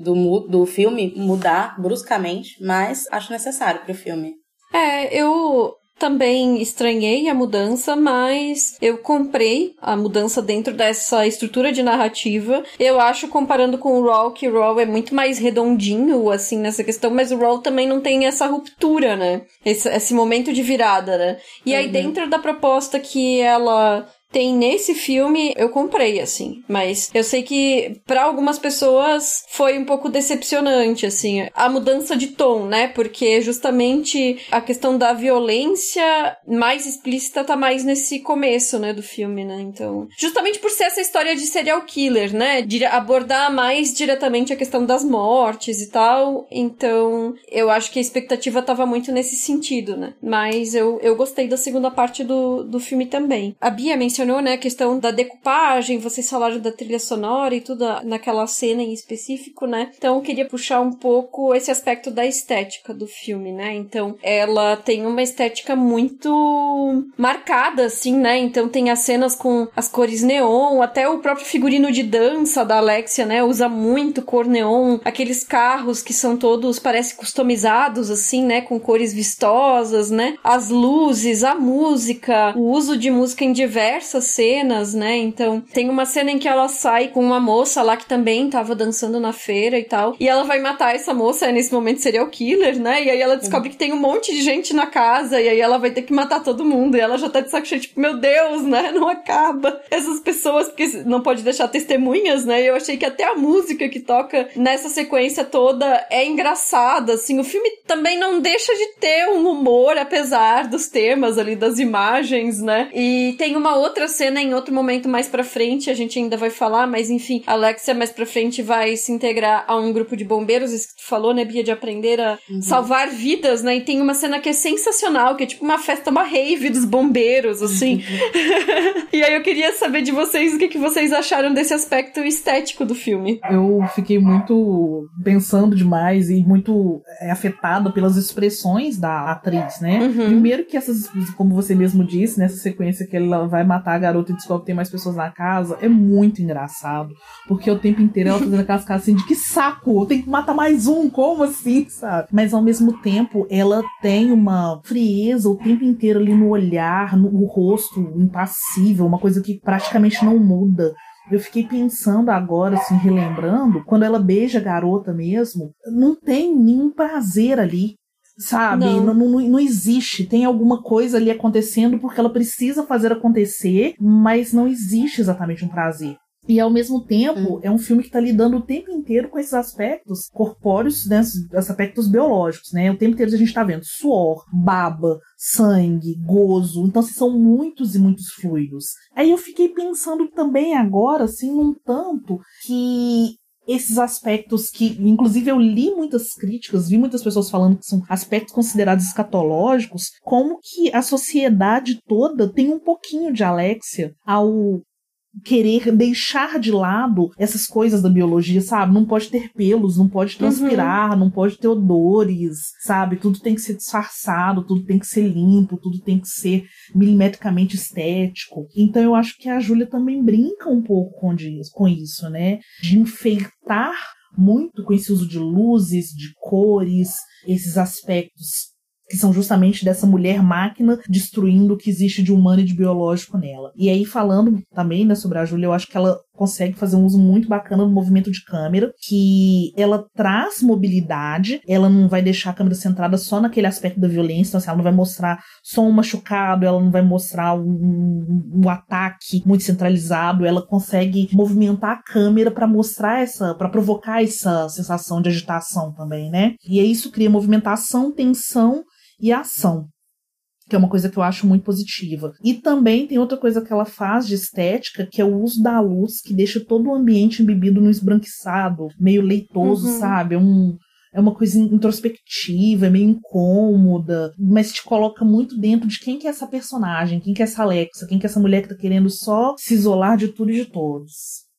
do filme mudar bruscamente, mas acho necessário pro filme. também estranhei a mudança, mas eu comprei a mudança dentro dessa estrutura de narrativa. Eu acho, comparando com o Raw, que o Raw é muito mais redondinho, assim, nessa questão, mas o Raw também não tem essa ruptura, né? Esse momento de virada, né? E aí, dentro da proposta que ela tem nesse filme, eu comprei, assim. Mas eu sei que pra algumas pessoas foi um pouco decepcionante, assim, a mudança de tom, né? Porque justamente a questão da violência mais explícita tá mais nesse começo, né, do filme, né? Então, justamente por ser essa história de serial killer, né? De abordar mais diretamente a questão das mortes e tal. Então, eu acho que a expectativa tava muito nesse sentido, né? Mas eu gostei da segunda parte do filme também. A Bia mencionou, né, a questão da decupagem, vocês falaram da trilha sonora e tudo naquela cena em específico, né? Então eu queria puxar um pouco esse aspecto da estética do filme, né? Então ela tem uma estética muito marcada, assim, né? Então tem as cenas com as cores neon, até o próprio figurino de dança da Alexia, né? Usa muito cor neon, aqueles carros que são todos, parece customizados, assim, né? Com cores vistosas, né? As luzes, a música, o uso de música em diversas cenas, né? Então, tem uma cena em que ela sai com uma moça lá que também tava dançando na feira e tal, e ela vai matar essa moça, e nesse momento seria o killer, né? E aí ela descobre que tem um monte de gente na casa, e aí ela vai ter que matar todo mundo, e ela já tá de saco cheio, tipo, meu Deus, né? Não acaba. Essas pessoas, porque não pode deixar testemunhas, né? E eu achei que até a música que toca nessa sequência toda é engraçada, assim. O filme também não deixa de ter um humor, apesar dos temas ali, das imagens, né? E tem uma outra cena em outro momento mais pra frente, a gente ainda vai falar, mas enfim, a Alexia mais pra frente vai se integrar a um grupo de bombeiros, isso que tu falou, né, Bia, de aprender a salvar vidas, né, e tem uma cena que é sensacional, que é tipo uma festa, uma rave dos bombeiros, assim. E aí eu queria saber de vocês o que vocês acharam desse aspecto estético do filme. Eu fiquei muito pensando demais e muito afetada pelas expressões da atriz, né? Primeiro que essas, como você mesmo disse, nessa sequência que ela vai matar a garota e descobre que tem mais pessoas na casa, é muito engraçado. Porque o tempo inteiro ela fazendo aquelas caras assim de que saco, eu tenho que matar mais um, como assim, sabe? Mas ao mesmo tempo, ela tem uma frieza o tempo inteiro ali no olhar, no rosto impassível, uma coisa que praticamente não muda. Eu fiquei pensando agora, assim, relembrando, quando ela beija a garota mesmo, não tem nenhum prazer ali. Sabe? Não existe. Tem alguma coisa ali acontecendo porque ela precisa fazer acontecer, mas não existe exatamente um prazer. E ao mesmo tempo, é um filme que está lidando o tempo inteiro com esses aspectos corpóreos, né, esses aspectos biológicos, né? O tempo inteiro a gente está vendo suor, baba, sangue, gozo. Então, assim, são muitos e muitos fluidos. Aí eu fiquei pensando também agora, assim, num tanto que esses aspectos que, inclusive, eu li muitas críticas, vi muitas pessoas falando que são aspectos considerados escatológicos, como que a sociedade toda tem um pouquinho de Alexia ao querer deixar de lado essas coisas da biologia, sabe? Não pode ter pelos, não pode transpirar, não pode ter odores, sabe? Tudo tem que ser disfarçado, tudo tem que ser limpo, tudo tem que ser milimetricamente estético. Então eu acho que a Júlia também brinca um pouco com isso, né? De enfeitar muito com esse uso de luzes, de cores, esses aspectos que são justamente dessa mulher-máquina destruindo o que existe de humano e de biológico nela. E aí, falando também, né, sobre a Júlia, eu acho que ela consegue fazer um uso muito bacana do movimento de câmera, que ela traz mobilidade, ela não vai deixar a câmera centrada só naquele aspecto da violência, então, assim, ela não vai mostrar só um machucado, ela não vai mostrar um ataque muito centralizado, ela consegue movimentar a câmera para mostrar para provocar essa sensação de agitação também, né? E aí isso cria movimentação, tensão e ação, que é uma coisa que eu acho muito positiva. E também tem outra coisa que ela faz de estética, que é o uso da luz, que deixa todo o ambiente embebido no esbranquiçado, meio leitoso, sabe? É uma coisa introspectiva, é meio incômoda, mas te coloca muito dentro de quem que é essa personagem, quem que é essa Alexa, quem que é essa mulher que tá querendo só se isolar de tudo e de todos.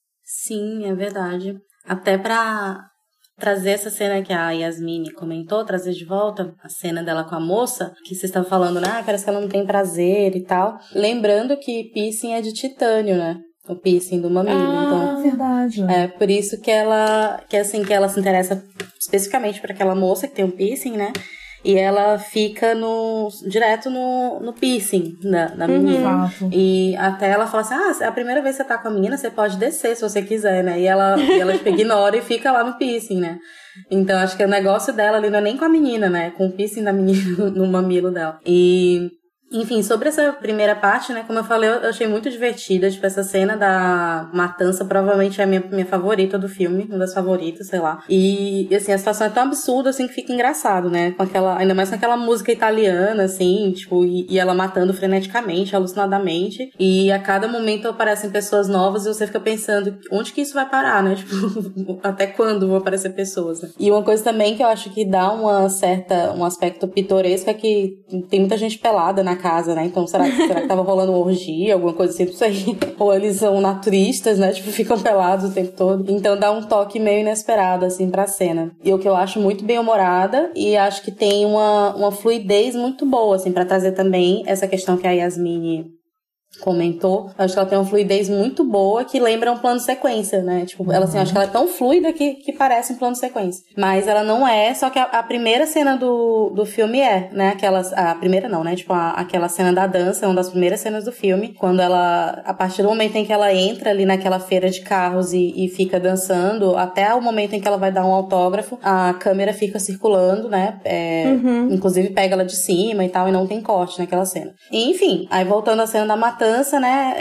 Sim, é verdade. Até pra trazer essa cena que a Yasmine comentou, trazer de volta a cena dela com a moça, que vocês estavam falando, né? Parece que ela não tem prazer e tal. Lembrando que piercing é de titânio, né? O piercing do mamilo. Então, verdade. É por isso que ela se interessa especificamente por aquela moça que tem um piercing, né? e ela fica direto no piercing da menina. E até ela fala assim, a primeira vez que você tá com a menina, você pode descer se você quiser, né? E ela tipo, ignora e fica lá no piercing, né? Então acho que o negócio dela ali não é nem com a menina, né? Com o piercing da menina no mamilo dela. E... Enfim, sobre essa primeira parte, né, como eu falei, eu achei muito divertida, tipo, essa cena da matança provavelmente é a minha favorita do filme, uma das favoritas, sei lá. E, assim, a situação é tão absurda, assim, que fica engraçado, né, ainda mais com aquela música italiana, assim, tipo, e ela matando freneticamente, alucinadamente, e a cada momento aparecem pessoas novas e você fica pensando, onde que isso vai parar, né, tipo, até quando vão aparecer pessoas, né. E uma coisa também que eu acho que dá um aspecto pitoresco é que tem muita gente pelada na casa, né? Então, será que tava rolando uma orgia, alguma coisa assim, não sei. Ou eles são naturistas, né? Tipo, ficam pelados o tempo todo. Então, dá um toque meio inesperado, assim, pra cena. E o que eu acho muito bem-humorada, e acho que tem uma fluidez muito boa, assim, pra trazer também essa questão que a Yasmine comentou. Acho que ela tem uma fluidez muito boa que lembra um plano de sequência, né? Tipo, ela assim, acho que ela é tão fluida que parece um plano de sequência. Mas ela não é, só que a primeira cena do filme né? A primeira não, né? Tipo, aquela cena da dança é uma das primeiras cenas do filme. Quando ela, a partir do momento em que ela entra ali naquela feira de carros e fica dançando, até o momento em que ela vai dar um autógrafo, a câmera fica circulando, né? Inclusive pega ela de cima e tal, e não tem corte naquela cena. E, enfim, aí voltando à cena da matança, né,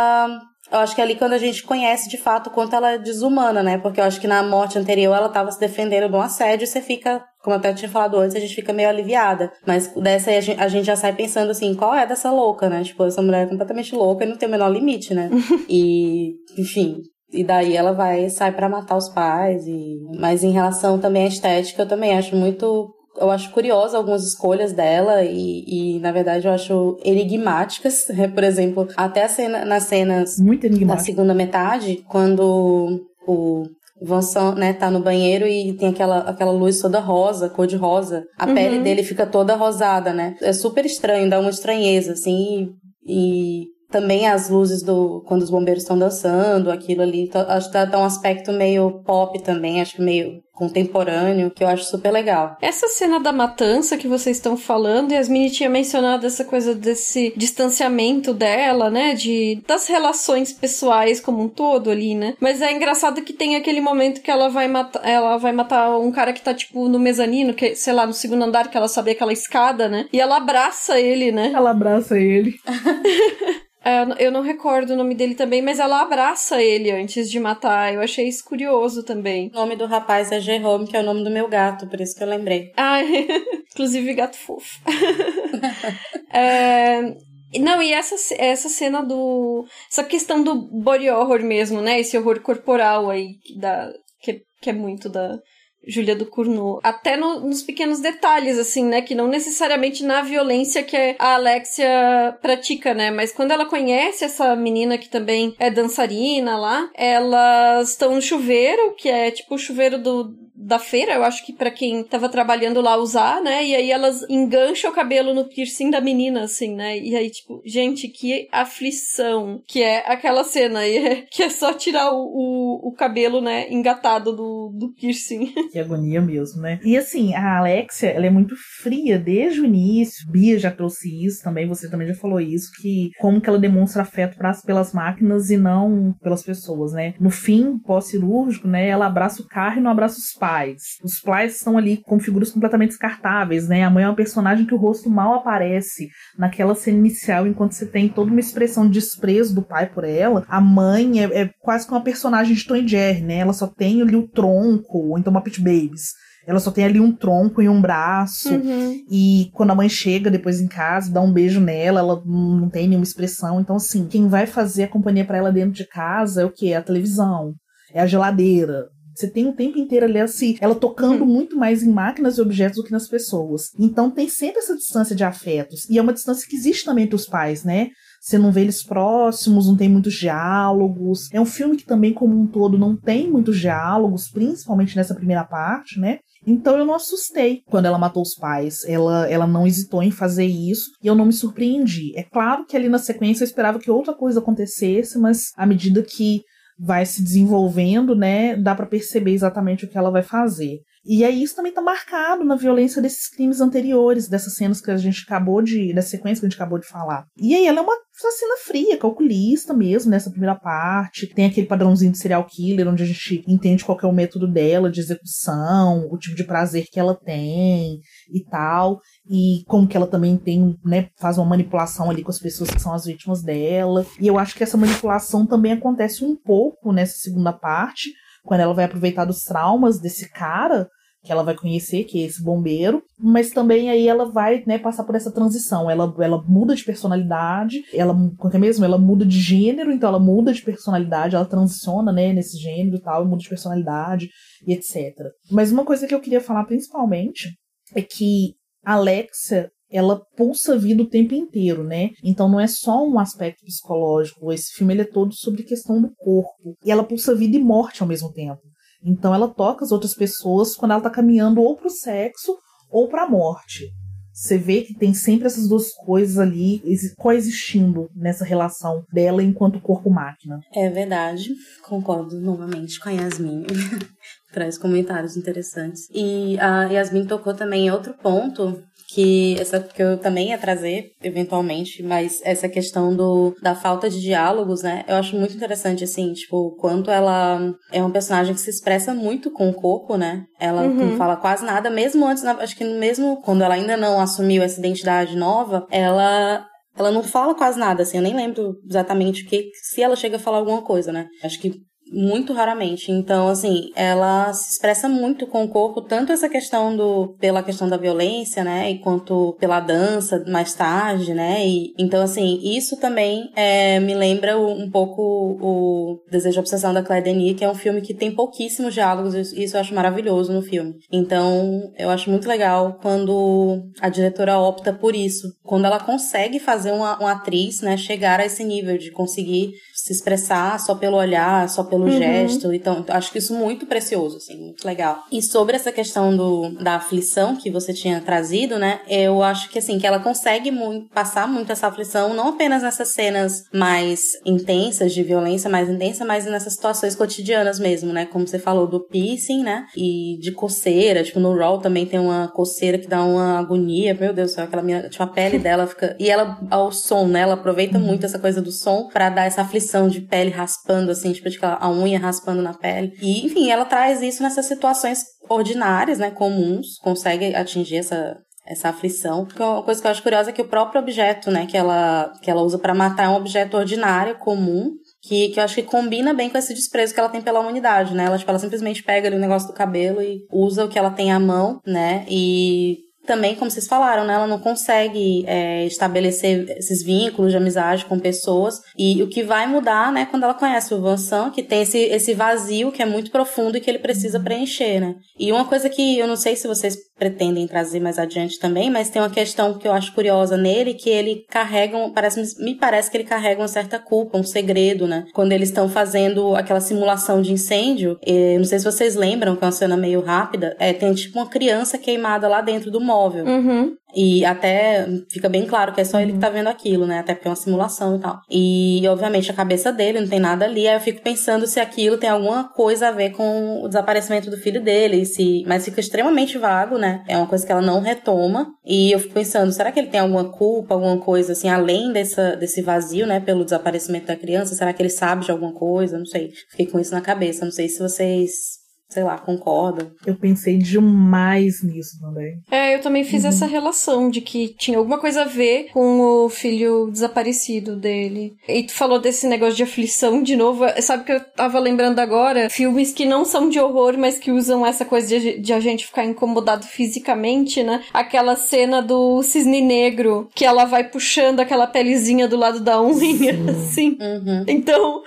eu acho que é ali quando a gente conhece de fato o quanto ela é desumana, né, porque eu acho que na morte anterior ela tava se defendendo de um assédio e você fica, como eu até tinha falado antes, a gente fica meio aliviada, mas dessa aí a gente já sai pensando assim, qual é dessa louca, né, tipo, essa mulher é completamente louca e não tem o menor limite, né, e, enfim... E daí ela sai pra matar os pais, mas em relação também à estética, eu também acho eu acho curiosa algumas escolhas dela e na verdade, eu acho enigmáticas. Por exemplo, até nas cenas da segunda metade, quando o Vincent, né, tá no banheiro e tem aquela luz toda rosa, cor de rosa. A pele dele fica toda rosada, né? É super estranho, dá uma estranheza, assim, e também as luzes quando os bombeiros estão dançando, aquilo ali, acho que dá um aspecto meio pop também, acho que meio contemporâneo, que eu acho super legal. Essa cena da matança que vocês estão falando, Yasmine tinha mencionado essa coisa desse distanciamento dela, né, das relações pessoais como um todo ali, né, mas é engraçado que tem aquele momento que ela vai matar um cara que tá, tipo, no mezanino, que, sei lá, no segundo andar, que ela sabe aquela escada, né, e ela abraça ele, né. Ela abraça ele. Eu não recordo o nome dele também, mas ela abraça ele antes de matar. Eu achei isso curioso também. O nome do rapaz é Jerome, que é o nome do meu gato, por isso que eu lembrei. Inclusive gato fofo. Não, e essa cena essa questão do body horror mesmo, né? Esse horror corporal aí, que é muito da Julia Ducournau. Até nos pequenos detalhes, assim, né? Que não necessariamente na violência que a Alexia pratica, né? Mas quando ela conhece essa menina que também é dançarina lá, elas estão no chuveiro, que é tipo o chuveiro da feira, eu acho que pra quem tava trabalhando lá usar, né? E aí elas engancham o cabelo no piercing da menina, assim, né? E aí, tipo, gente, que aflição que é aquela cena aí, que é só tirar o cabelo, né, engatado do piercing. Que agonia mesmo, né? E assim, a Alexia, ela é muito fria desde o início. Bia já trouxe isso também, você também já falou isso, que como que ela demonstra afeto pelas máquinas e não pelas pessoas, né? No fim pós-cirúrgico, né, ela abraça o carro e não abraça os pais. Os pais estão ali com figuras completamente descartáveis, né? A mãe é uma personagem que o rosto mal aparece naquela cena inicial, enquanto você tem toda uma expressão de desprezo do pai por ela. A mãe é quase que uma personagem de Tom e Jerry, né? Ela só tem ali o tronco, ou então uma Pit Babies. Ela só tem ali um tronco e um braço. E quando a mãe chega depois em casa, dá um beijo nela, ela não tem nenhuma expressão. Então, assim, quem vai fazer a companhia pra ela dentro de casa é o quê? É a televisão, é a geladeira. Você tem o tempo inteiro ali assim, ela tocando muito mais em máquinas e objetos do que nas pessoas. Então tem sempre essa distância de afetos. E é uma distância que existe também entre os pais, né? Você não vê eles próximos, não tem muitos diálogos. É um filme que também, como um todo, não tem muitos diálogos, principalmente nessa primeira parte, né? Então eu não assustei quando ela matou os pais. Ela não hesitou em fazer isso e eu não me surpreendi. É claro que ali na sequência eu esperava que outra coisa acontecesse, mas à medida que vai se desenvolvendo, né, dá pra perceber exatamente o que ela vai fazer. E aí isso também tá marcado na violência desses crimes anteriores, dessas cenas que a gente acabou de... da sequência que a gente acabou de falar. E aí ela é uma assassina fria, calculista mesmo, nessa primeira parte. Tem aquele padrãozinho de serial killer, onde a gente entende qual que é o método dela de execução, o tipo de prazer que ela tem e tal. E como que ela também tem, né, faz uma manipulação ali com as pessoas que são as vítimas dela. E eu acho que essa manipulação também acontece um pouco nessa segunda parte, quando ela vai aproveitar dos traumas desse cara que ela vai conhecer, que é esse bombeiro, mas também aí ela vai, né, passar por essa transição, ela muda de personalidade, ela muda de gênero, então ela muda de personalidade, ela transiciona, né, nesse gênero e tal, muda de personalidade e etc. Mas uma coisa que eu queria falar principalmente é que a Alexia, ela pulsa vida o tempo inteiro, né? Então não é só um aspecto psicológico, esse filme ele é todo sobre questão do corpo, e ela pulsa vida e morte ao mesmo tempo. Então ela toca as outras pessoas quando ela tá caminhando ou pro sexo ou pra morte. Você vê que tem sempre essas duas coisas ali coexistindo nessa relação dela enquanto corpo-máquina. É verdade, concordo novamente com a Yasmin. Traz comentários interessantes. E a Yasmin tocou também em outro ponto que eu também ia trazer, eventualmente, mas essa questão da falta de diálogos, né? Eu acho muito interessante, assim, tipo, quanto ela é uma personagem que se expressa muito com o corpo, né? Ela não fala quase nada, mesmo antes, acho que mesmo quando ela ainda não assumiu essa identidade nova, ela não fala quase nada, assim, eu nem lembro exatamente se ela chega a falar alguma coisa, né? Acho que muito raramente. Então, assim, ela se expressa muito com o corpo, tanto essa questão pela questão da violência, né, e quanto pela dança mais tarde, né, e então, assim, isso também me lembra um pouco o Desejo e Obsessão da Claire Denis, que é um filme que tem pouquíssimos diálogos, e isso eu acho maravilhoso no filme. Então, eu acho muito legal quando a diretora opta por isso, quando ela consegue fazer uma atriz, né, chegar a esse nível de conseguir se expressar só pelo olhar, só pelo gesto. Então, acho que isso é muito precioso, assim, muito legal. E sobre essa questão da aflição que você tinha trazido, né, eu acho que, assim, que ela consegue passar muito essa aflição, não apenas nessas cenas mais intensas, de violência mais intensa, mas nessas situações cotidianas mesmo, né, como você falou do piercing, né, e de coceira, tipo, no Raw também tem uma coceira que dá uma agonia, meu Deus do céu, aquela menina, tipo, a pele dela fica... E ela, ao som, né, ela aproveita muito essa coisa do som pra dar essa aflição de pele raspando, assim, tipo, a unha raspando na pele. E, enfim, ela traz isso nessas situações ordinárias, né, comuns, consegue atingir essa aflição. Porque uma coisa que eu acho curiosa é que o próprio objeto, né, que ela usa pra matar é um objeto ordinário, comum, que eu acho que combina bem com esse desprezo que ela tem pela humanidade, né? Ela simplesmente pega ali o negócio do cabelo e usa o que ela tem à mão, né? E também, como vocês falaram, né, ela não consegue estabelecer esses vínculos de amizade com pessoas, e o que vai mudar, né, quando ela conhece o Vincent, que tem esse vazio que é muito profundo e que ele precisa preencher, né. E uma coisa que eu não sei se vocês pretendem trazer mais adiante também, mas tem uma questão que eu acho curiosa nele, que ele carrega, me parece que ele carrega uma certa culpa, um segredo, né, quando eles estão fazendo aquela simulação de incêndio. Não sei se vocês lembram, que é uma cena meio rápida, tem tipo uma criança queimada lá dentro do móvel. E até fica bem claro que é só ele que tá vendo aquilo, né? Até porque é uma simulação e tal. E, obviamente, a cabeça dele não tem nada ali. Aí eu fico pensando se aquilo tem alguma coisa a ver com o desaparecimento do filho dele. Mas fica extremamente vago, né? É uma coisa que ela não retoma. E eu fico pensando, será que ele tem alguma culpa, alguma coisa, assim, além desse vazio, né? Pelo desaparecimento da criança? Será que ele sabe de alguma coisa? Não sei. Fiquei com isso na cabeça. Não sei se vocês... sei lá, concordo. Eu pensei demais nisso também. Eu também fiz essa relação de que tinha alguma coisa a ver com o filho desaparecido dele. E tu falou desse negócio de aflição de novo. Sabe que eu tava lembrando agora? Filmes que não são de horror, mas que usam essa coisa de a gente ficar incomodado fisicamente, né? Aquela cena do cisne negro, que ela vai puxando aquela pelezinha do lado da unha, assim. Então,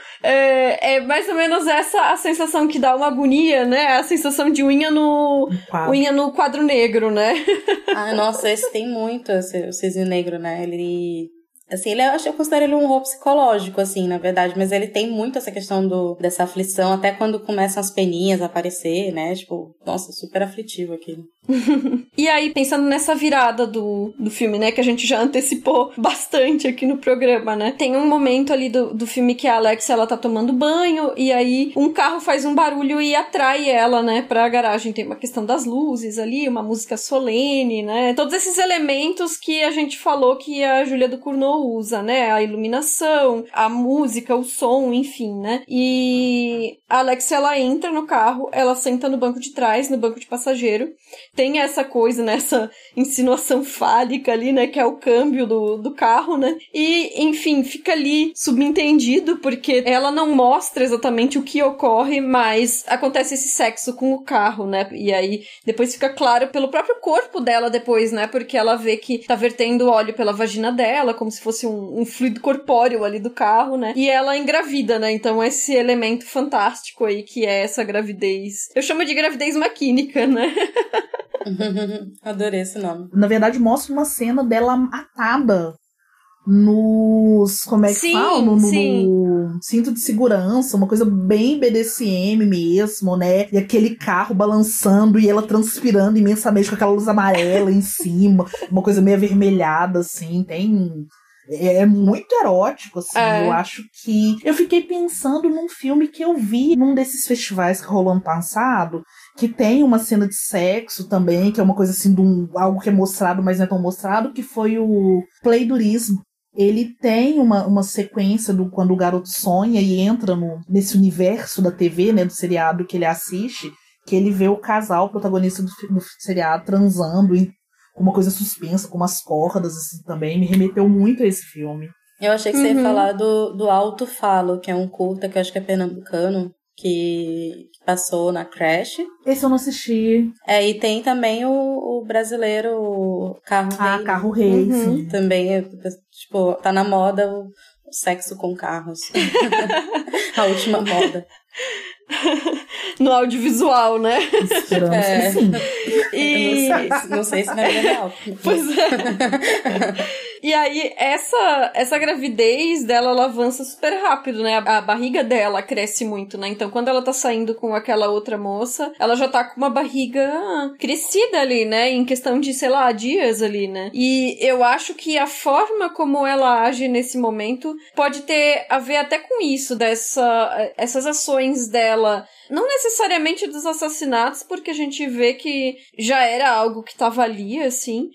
é mais ou menos essa a sensação que dá uma agonia, né? A sensação de unha no quadro negro, né? Ah, nossa, esse tem muito, o cisne negro, né? Assim, eu considero ele um horror psicológico, assim, na verdade, mas ele tem muito essa questão dessa aflição, até quando começam as peninhas a aparecer, né? Tipo, nossa, super aflitivo aquilo. E aí, pensando nessa virada do filme, né, que a gente já antecipou bastante aqui no programa, né, tem um momento ali do filme que a Alexia, ela tá tomando banho, e aí um carro faz um barulho e atrai ela, né, pra garagem. Tem uma questão das luzes ali, uma música solene, né, todos esses elementos que a gente falou que a Julia Ducournau usa, né, a iluminação, a música, o som, enfim, né, e a Alexia, ela entra no carro, ela senta no banco de trás, no banco de passageiro. Tem essa coisa, né, essa insinuação fálica ali, né, que é o câmbio do carro, né, e, enfim, fica ali subentendido, porque ela não mostra exatamente o que ocorre, mas acontece esse sexo com o carro, né, e aí depois fica claro pelo próprio corpo dela depois, né, porque ela vê que tá vertendo óleo pela vagina dela, como se fosse um fluido corpóreo ali do carro, né, e ela engravida, né, então esse elemento fantástico aí que é essa gravidez, eu chamo de gravidez maquínica, né. Adorei esse nome. Na verdade, mostra uma cena dela atada nos... Como é que fala? No cinto de segurança, uma coisa bem BDSM mesmo, né? E aquele carro balançando e ela transpirando imensamente com aquela luz amarela em cima, uma coisa meio avermelhada, assim, tem... É muito erótico, assim, eu acho que... Eu fiquei pensando num filme que eu vi num desses festivais que rolou ano passado, que tem uma cena de sexo também, que é uma coisa assim, algo que é mostrado, mas não é tão mostrado, que foi o Playdurismo. Ele tem uma sequência quando o garoto sonha e entra nesse universo da TV, né, do seriado que ele assiste, que ele vê o casal protagonista do seriado transando com uma coisa suspensa, com umas cordas, assim, também. Me remeteu muito a esse filme. Eu achei que você ia falar do Alto Falo, que é um curta que eu acho que é pernambucano, que passou na Crash. Esse eu não assisti. E tem também o brasileiro Carro Rei. Carro Rei, sim. Também, tipo, tá na moda o sexo com carros. A última moda. No audiovisual, né? Esperamos que sim. E... Não sei se não é legal. Pois é. E aí, essa gravidez dela, ela avança super rápido, né? A barriga dela cresce muito, né? Então, quando ela tá saindo com aquela outra moça, ela já tá com uma barriga crescida ali, né? Em questão de, sei lá, dias ali, né? E eu acho que a forma como ela age nesse momento pode ter a ver até com isso, essas ações dela. Não necessariamente dos assassinatos, porque a gente vê que já era algo que tava ali, assim,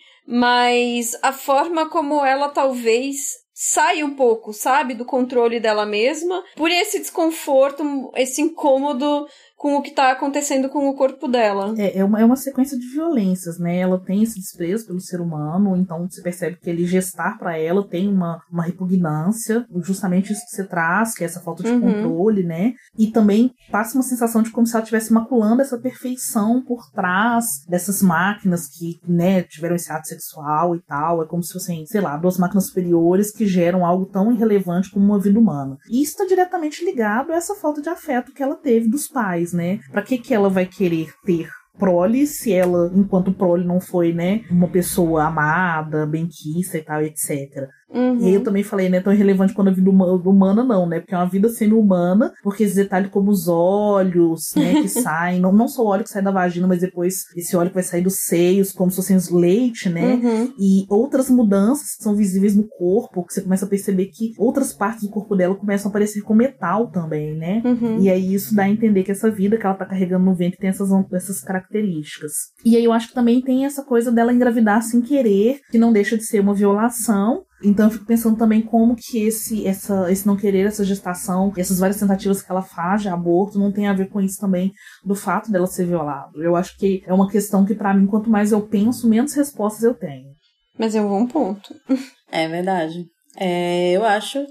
mas a forma como ela talvez sai um pouco, sabe, do controle dela mesma, por esse desconforto, esse incômodo com o que tá acontecendo com o corpo dela. É uma sequência de violências, né? Ela tem esse desprezo pelo ser humano, então você percebe que ele gestar pra ela tem uma repugnância, justamente isso que você traz, que é essa falta de controle, né? E também passa uma sensação de como se ela estivesse maculando essa perfeição por trás dessas máquinas que, né, tiveram esse ato sexual e tal. É como se fossem, sei lá, duas máquinas superiores que geram algo tão irrelevante como uma vida humana. E isso está diretamente ligado a essa falta de afeto que ela teve dos pais, né? Pra que ela vai querer ter prole se ela, enquanto prole, não foi, né, uma pessoa amada, benquista e tal, etc. E aí eu também falei, né, tão irrelevante quando a vida humana não, né, porque é uma vida sendo humana, porque esses detalhes como os olhos, né, que saem, não só o óleo que sai da vagina, mas depois esse óleo que vai sair dos seios, como se fossem os leite, né, e outras mudanças que são visíveis no corpo, que você começa a perceber que outras partes do corpo dela começam a aparecer com metal também, né, e aí isso dá a entender que essa vida que ela tá carregando no ventre tem essas características. E aí eu acho que também tem essa coisa dela engravidar sem querer, que não deixa de ser uma violação. Então eu fico pensando também como que esse não querer, essa gestação, essas várias tentativas que ela faz de aborto não tem a ver com isso também, do fato dela ser violada. Eu acho que é uma questão que pra mim, quanto mais eu penso, menos respostas eu tenho. Mas é um bom ponto. É verdade. Eu acho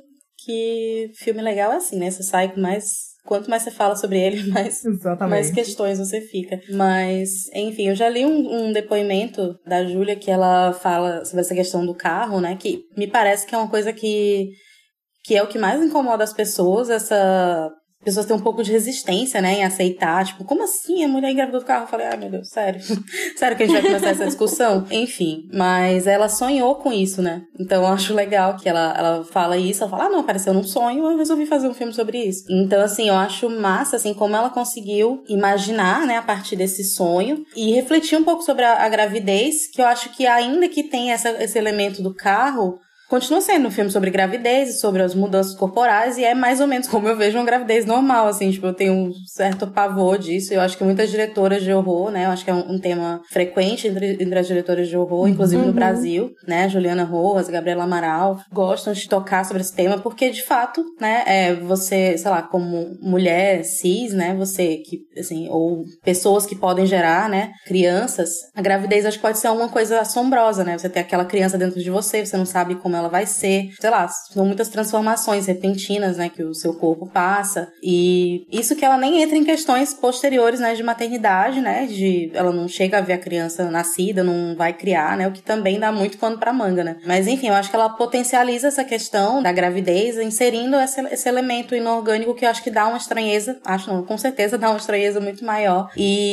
que filme legal é assim, né? Você sai com mais... Quanto mais você fala sobre ele, mais questões você fica. Mas, enfim, eu já li um depoimento da Júlia que ela fala sobre essa questão do carro, né? Que me parece que é uma coisa que é o que mais incomoda as pessoas, essa pessoas têm um pouco de resistência, né, em aceitar, tipo, como assim a mulher engravidou do carro? Eu falei, ai meu Deus, sério? Sério que a gente vai começar essa discussão? Enfim, mas ela sonhou com isso, né? Então eu acho legal que ela fala isso, ela fala, não, apareceu num sonho, eu resolvi fazer um filme sobre isso. Então, assim, eu acho massa, assim, como ela conseguiu imaginar, né, a partir desse sonho e refletir um pouco sobre a gravidez, que eu acho que ainda que tem esse elemento do carro, continua sendo um filme sobre gravidez e sobre as mudanças corporais, e é mais ou menos como eu vejo uma gravidez normal, assim, tipo, eu tenho um certo pavor disso. Eu acho que muitas diretoras de horror, né, eu acho que é um tema frequente entre as diretoras de horror, inclusive no Brasil, né, Juliana Rojas, Gabriela Amaral, gostam de tocar sobre esse tema, porque, de fato, né, você, sei lá, como mulher cis, né, você que, assim, ou pessoas que podem gerar, né, crianças, a gravidez acho que pode ser uma coisa assombrosa, né, você tem aquela criança dentro de você não sabe como ela vai ser, sei lá, são muitas transformações repentinas, né, que o seu corpo passa, e isso que ela nem entra em questões posteriores, né, de maternidade, né, de ela não chega a ver a criança nascida, não vai criar, né, o que também dá muito pano pra manga, né, mas enfim, eu acho que ela potencializa essa questão da gravidez, inserindo esse elemento inorgânico que eu acho que dá uma estranheza, com certeza dá uma estranheza muito maior,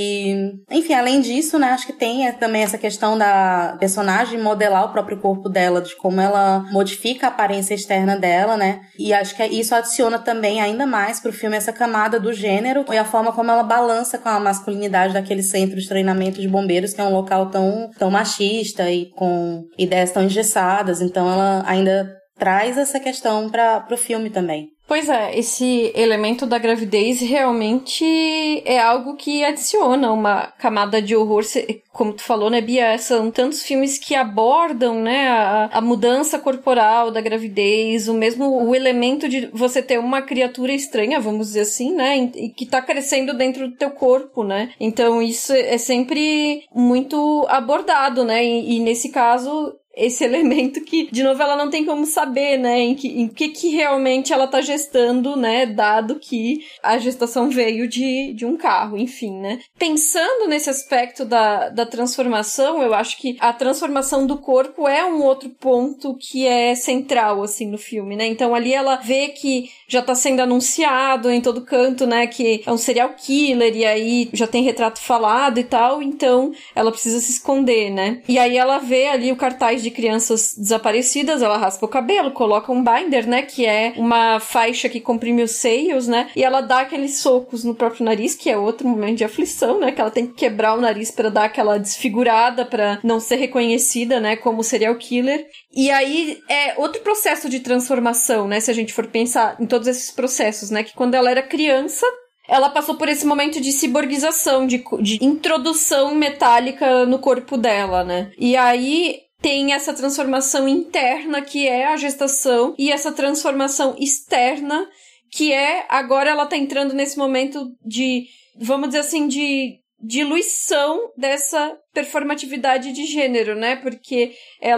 e enfim, além disso, né, acho que tem também essa questão da personagem modelar o próprio corpo dela, de como ela modifica a aparência externa dela, né? E acho que isso adiciona também ainda mais pro filme essa camada do gênero e a forma como ela balança com a masculinidade daquele centro de treinamento de bombeiros, que é um local tão machista e com ideias tão engessadas. Então ela ainda traz essa questão pro filme também. Pois é, esse elemento da gravidez realmente é algo que adiciona uma camada de horror, como tu falou, né, Bia? São tantos filmes que abordam, né, a mudança corporal da gravidez, o elemento de você ter uma criatura estranha, vamos dizer assim, né, e que tá crescendo dentro do teu corpo, né? Então isso é sempre muito abordado, né, e nesse caso esse elemento que, de novo, ela não tem como saber, né, em que realmente ela tá gestando, né, dado que a gestação veio de um carro, enfim, né. Pensando nesse aspecto da transformação, eu acho que a transformação do corpo é um outro ponto que é central, assim, no filme, né. Então ali ela vê que já tá sendo anunciado em todo canto, né, que é um serial killer, e aí já tem retrato falado e tal, então ela precisa se esconder, né. E aí ela vê ali o cartaz de crianças desaparecidas, ela raspa o cabelo, coloca um binder, né, que é uma faixa que comprime os seios, né, e ela dá aqueles socos no próprio nariz, que é outro momento de aflição, né, que ela tem que quebrar o nariz pra dar aquela desfigurada, pra não ser reconhecida, né, como serial killer. E aí é outro processo de transformação, né, se a gente for pensar em todos esses processos, né, que quando ela era criança, ela passou por esse momento de ciborguização, de introdução metálica no corpo dela, né, e aí tem essa transformação interna, que é a gestação, e essa transformação externa, que é, agora ela tá entrando nesse momento de, vamos dizer assim, de diluição dessa performatividade de gênero, né? Porque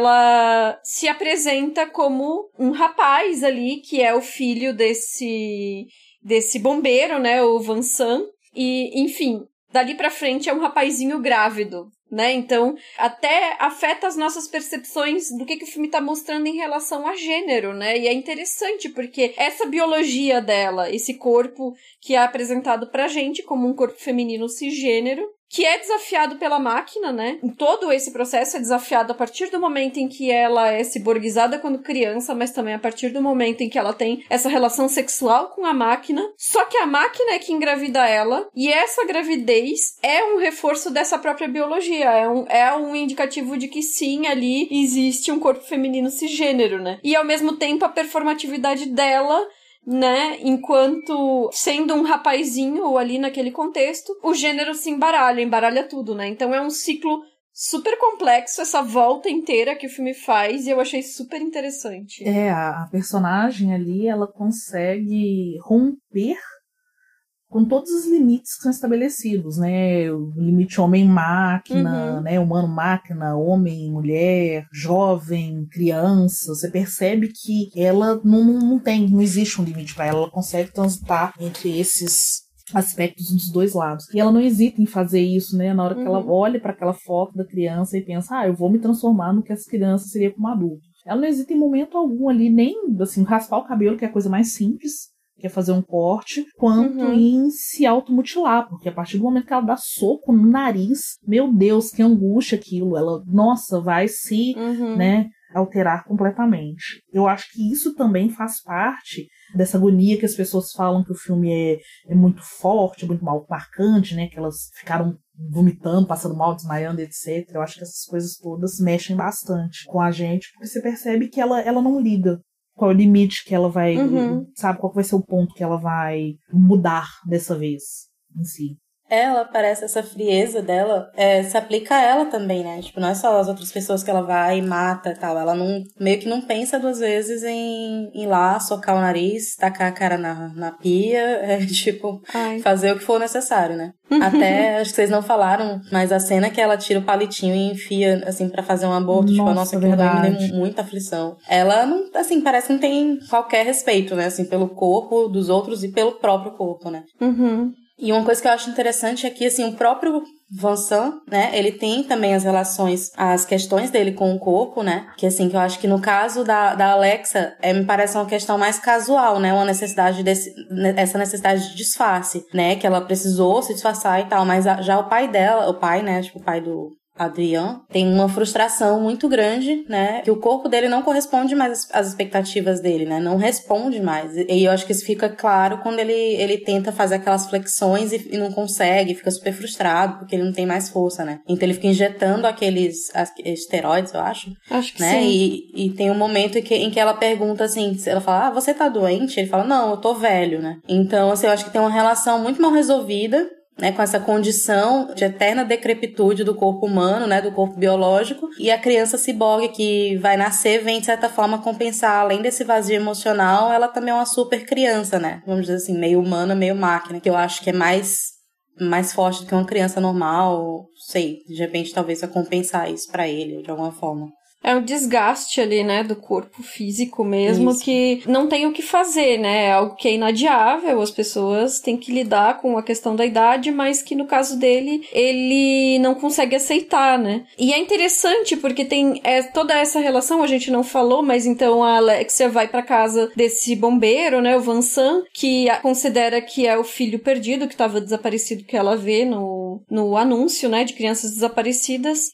ela se apresenta como um rapaz ali, que é o filho desse bombeiro, né? O Vansan. E, enfim, dali pra frente é um rapazinho grávido, né? Então, até afeta as nossas percepções do que o filme tá mostrando em relação a gênero, né? E é interessante, porque essa biologia dela, esse corpo que é apresentado pra gente como um corpo feminino cisgênero, que é desafiado pela máquina, né? Em todo esse processo é desafiado a partir do momento em que ela é ciborguizada quando criança, mas também a partir do momento em que ela tem essa relação sexual com a máquina. Só que a máquina é que engravida ela, e essa gravidez é um reforço dessa própria biologia, é um indicativo de que sim, ali existe um corpo feminino cisgênero, né? E ao mesmo tempo a performatividade dela, né, enquanto sendo um rapazinho ali naquele contexto, o gênero se embaralha tudo, né, então é um ciclo super complexo, essa volta inteira que o filme faz, e eu achei super interessante. A personagem ali, ela consegue romper com todos os limites que são estabelecidos, né? O limite homem-máquina, né? Humano-máquina, homem-mulher, jovem, criança. Você percebe que ela não existe um limite para ela. Ela consegue transitar entre esses aspectos dos dois lados. E ela não hesita em fazer isso, né? Na hora que ela olha para aquela foto da criança e pensa, eu vou me transformar no que essa criança seria como adulto. Ela não hesita em momento algum ali, nem assim, raspar o cabelo, que é a coisa mais simples, que é fazer um corte, quanto em se automutilar, porque a partir do momento que ela dá soco no nariz, meu Deus, que angústia aquilo, ela, nossa, vai se, né, alterar completamente. Eu acho que isso também faz parte dessa agonia que as pessoas falam que o filme é muito forte, muito mal marcante, né, que elas ficaram vomitando, passando mal, desmaiando, etc. Eu acho que essas coisas todas mexem bastante com a gente, porque você percebe que ela não liga qual é o limite que ela vai, sabe, qual vai ser o ponto que ela vai mudar dessa vez em si. Ela parece, essa frieza dela se aplica a ela também, né? Tipo, não é só as outras pessoas que ela vai e mata e tal. Ela não, meio que não pensa duas vezes em ir lá, socar o nariz, tacar a cara na pia, tipo, fazer o que for necessário, né? Até, acho que vocês não falaram, mas a cena que ela tira o palitinho e enfia, assim, pra fazer um aborto, nossa, aquilo daí me deu muita aflição. Ela, não, assim, parece que não tem qualquer respeito, né? Assim, pelo corpo dos outros e pelo próprio corpo, né? E uma coisa que eu acho interessante é que, assim, o próprio Vincent, né, ele tem também as questões dele com o corpo, né, que, assim, que eu acho que no caso da Alexa, me parece uma questão mais casual, né, uma necessidade essa necessidade de disfarce, né, que ela precisou se disfarçar e tal, mas já o pai dela, né, tipo, o pai do Adrien, tem uma frustração muito grande, né, que o corpo dele não corresponde mais às expectativas dele, né, não responde mais, e eu acho que isso fica claro quando ele tenta fazer aquelas flexões e não consegue, fica super frustrado, porque ele não tem mais força, né, então ele fica injetando aqueles esteroides, eu acho que né, sim. E tem um momento em que ela pergunta assim, ela fala, você tá doente? Ele fala, não, eu tô velho, né, então, assim, eu acho que tem uma relação muito mal resolvida, né, com essa condição de eterna decrepitude do corpo humano, né, do corpo biológico, e a criança ciborgue que vai nascer vem, de certa forma, compensar, além desse vazio emocional, ela também é uma super criança, né, vamos dizer assim, meio humana, meio máquina, que eu acho que é mais forte do que uma criança normal, sei, de repente talvez vai compensar isso pra ele, de alguma forma. É um desgaste ali, né, do corpo físico mesmo, isso, que não tem o que fazer, né, é algo que é inadiável, as pessoas têm que lidar com a questão da idade, mas que no caso dele, ele não consegue aceitar, né. E é interessante porque tem toda essa relação, a gente não falou, mas então a Alexia vai pra casa desse bombeiro, né, o Vincent, que considera que é o filho perdido, que estava desaparecido, que ela vê no anúncio, né, de crianças desaparecidas,